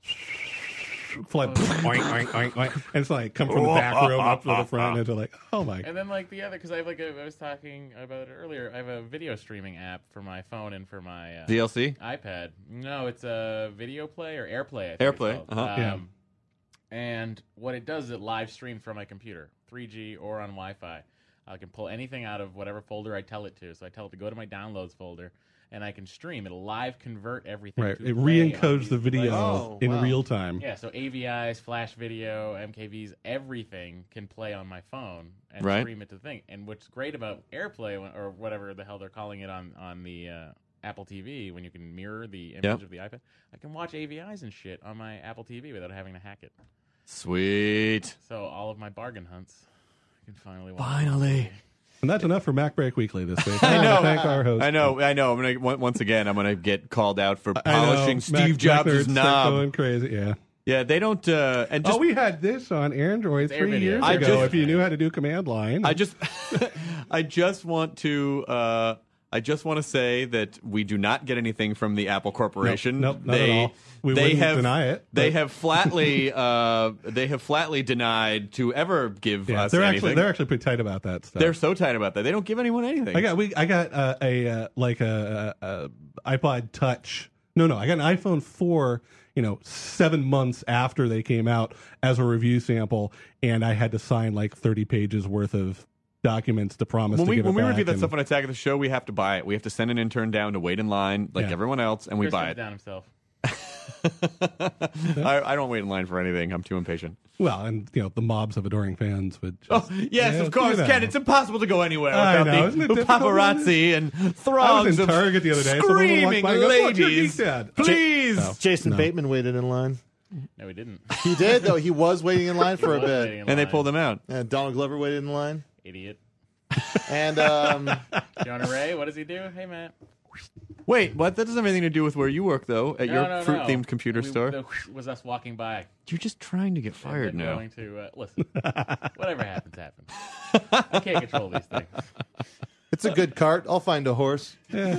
fly, oink, oink, oink, oink. And it's like come from the back room up to the front, and it's like, oh my. And then like the other, because I have like a, I was talking about it earlier. I have a video streaming app for my phone and for my uh, D L C. iPad. No, it's a video play or AirPlay. I think AirPlay, It's called. uh-huh. Yeah. Um, And what it does is it live streams from my computer, three G or on Wi-Fi. I can pull anything out of whatever folder I tell it to. So I tell it to go to my downloads folder, and I can stream. It'll live convert everything. Right, to it play on re-encodes these the video devices. Oh, in wow. real time. Yeah, so A V Is, Flash Video, M K Vs, everything can play on my phone and Right. stream it to the thing. And what's great about AirPlay, when- or whatever the hell they're calling it on on the uh, Apple T V, when you can mirror the image Yep. of the iPad, I can watch A V Is and shit on my Apple T V without having to hack it. Sweet. So all of my bargain hunts can finally watch. Finally. And that's enough for Mac Break Weekly this week. I know. Thank our host. I know. I know. I'm gonna on- once again. I'm gonna get called out for I know. polishing Mac- Steve Mac Jobs' nerds start knob. Going crazy, yeah. Yeah, they don't. Uh, and just oh, we had this on Android It's three AirVideo. years I ago. just- if you knew how to do command line, I just, I just want to, uh, I just want to say that we do not get anything from the Apple Corporation. Nope, nope, not they, at all. We they wouldn't have, deny it, They but- have flatly, uh, they have flatly denied to ever give yeah, us they're anything. actually they're actually pretty tight about that stuff. They're so tight about that. They don't give anyone anything. I got we I got uh, a uh, like a, a, a iPod Touch. No, no, I got an iPhone four. You know, seven months after they came out as a review sample, and I had to sign like thirty pages worth of documents to promise when to we give when it we back. review that and- stuff on Attack of the Show, we have to buy it. We have to send an intern down to wait in line like Yeah. everyone else, and we Chris buy comes it. down himself. I, I don't wait in line for anything. I'm too impatient. Well, and you know the mobs of adoring fans would. Just, Oh, yes, yeah, of course, you know. Ken. It's impossible to go anywhere I without know, the, isn't it the difficult? paparazzi and I was throngs in of Target the other day. Someone walked screaming by and goes, "Look, you're ladies. Geek Dad." Please. Oh, Jason no. Bateman waited in line. No, we didn't. He did, though. He was waiting in line for a He was bit. waiting in And they line. pulled him out. And Donald Glover waited in line. Idiot. And um, Jonah Ray, what does he do? Hey, Matt. Wait, what? That doesn't have anything to do with where you work, though, at No, your no, fruit-themed no. computer We- store. The was us walking by. You're just trying to get and fired then now. Going to uh, listen. Whatever happens, happens. I can't control these things. it's a good cart. I'll find a horse.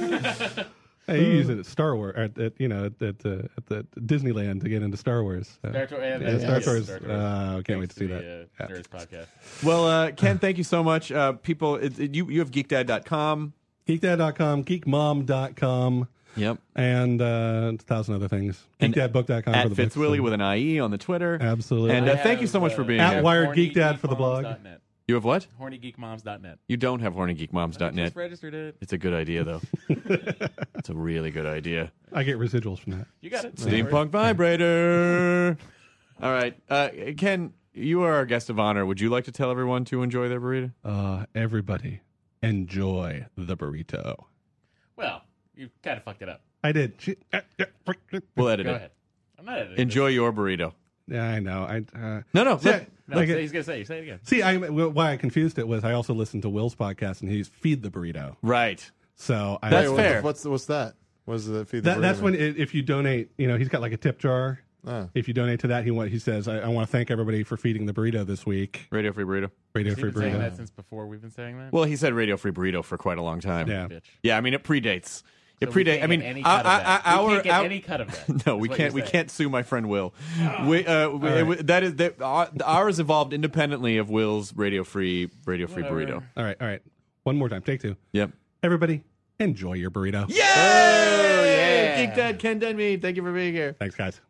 Hey, you use it at Star Wars, at, at you know, at, at, uh, at the Disneyland to get into Star Wars. Uh, Star, Tours. yeah, Star Tours. Uh, can't wait to see the, that. Uh, Yeah. Nerds podcast. Well, uh, Ken, thank you so much. Uh, people, it, it- you you have geek dad dot com. geek dad dot com, geek mom dot com, Yep. and uh, a thousand other things. And geek dad book dot com At for the books. Fitzwilly with an I E on the Twitter. Absolutely. And uh, I thank you have, so much uh, for being At here. Wired horny Geek Dad for the geek blog. moms dot net. You have what? horny geek moms dot net. You don't have horny geek moms dot I net. just registered it. It's a good idea, though. It's a really good idea. I get residuals from that. You got it. Steampunk vibrator. All right. Uh, Ken, you are our guest of honor. Would you like to tell everyone to enjoy their burrito? Uh, everybody, enjoy the burrito. Well, you kind of fucked it up. I did. She- uh, yeah, We'll edit Go it. ahead. I'm not editing. Enjoy your burrito. Yeah, I know. I uh, No, no. see, let- I- No, like say, it- he's gonna say. You say it again. see, I why I confused it was I also listened to Will's podcast and he's feed the burrito. right. So I, That's Hey, what- fair. What's what's that? What's the feed the That, that's burrito? when it, if you donate, you know, he's got like a tip jar. Oh. If you donate to that, he want, he says, I, I want to thank everybody for feeding the burrito this week. Radio Free Burrito. Radio He's Free been saying Burrito. that since before we've been saying that. Well, he said Radio Free Burrito for quite a long time. Yeah. Bitch. Yeah, I mean, it predates. It So we predates. can't I mean, get any our, cut of that. our, we can't get our- any cut of that. No, is we what can't. you're We saying. can't sue my friend Will. We, uh, we, All right. it- that is that. Our, ours evolved independently of Will's Radio Free Radio Free Whatever. Burrito. All right, all right. One more time. Take two. Yep. Everybody, enjoy your burrito. Yay! Yeah! Geek Dad, Ken Denmead, thank you for being here. Thanks, guys.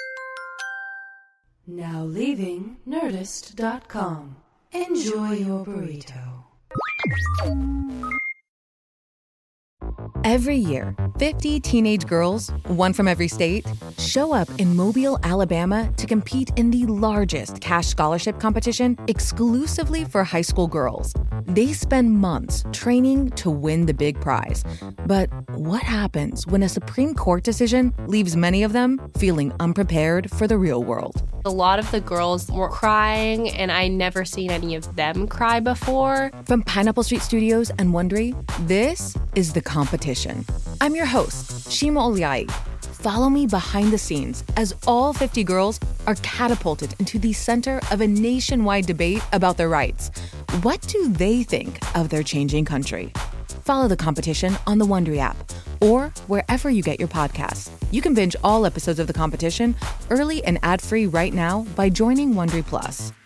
Now leaving Nerdist dot com. Enjoy your burrito. Every year, fifty teenage girls, one from every state, show up in Mobile, Alabama to compete in the largest cash scholarship competition exclusively for high school girls. They spend months training to win the big prize. But what happens when a Supreme Court decision leaves many of them feeling unprepared for the real world? A lot of the girls were crying, and I never seen any of them cry before. From Pineapple Street Studios and Wondery, this is The Competition. I'm your host, Shima Oliai. Follow me behind the scenes as all fifty girls are catapulted into the center of a nationwide debate about their rights. What do they think of their changing country? Follow The Competition on the Wondery app or wherever you get your podcasts. You can binge all episodes of The Competition early and ad-free right now by joining Wondery Plus.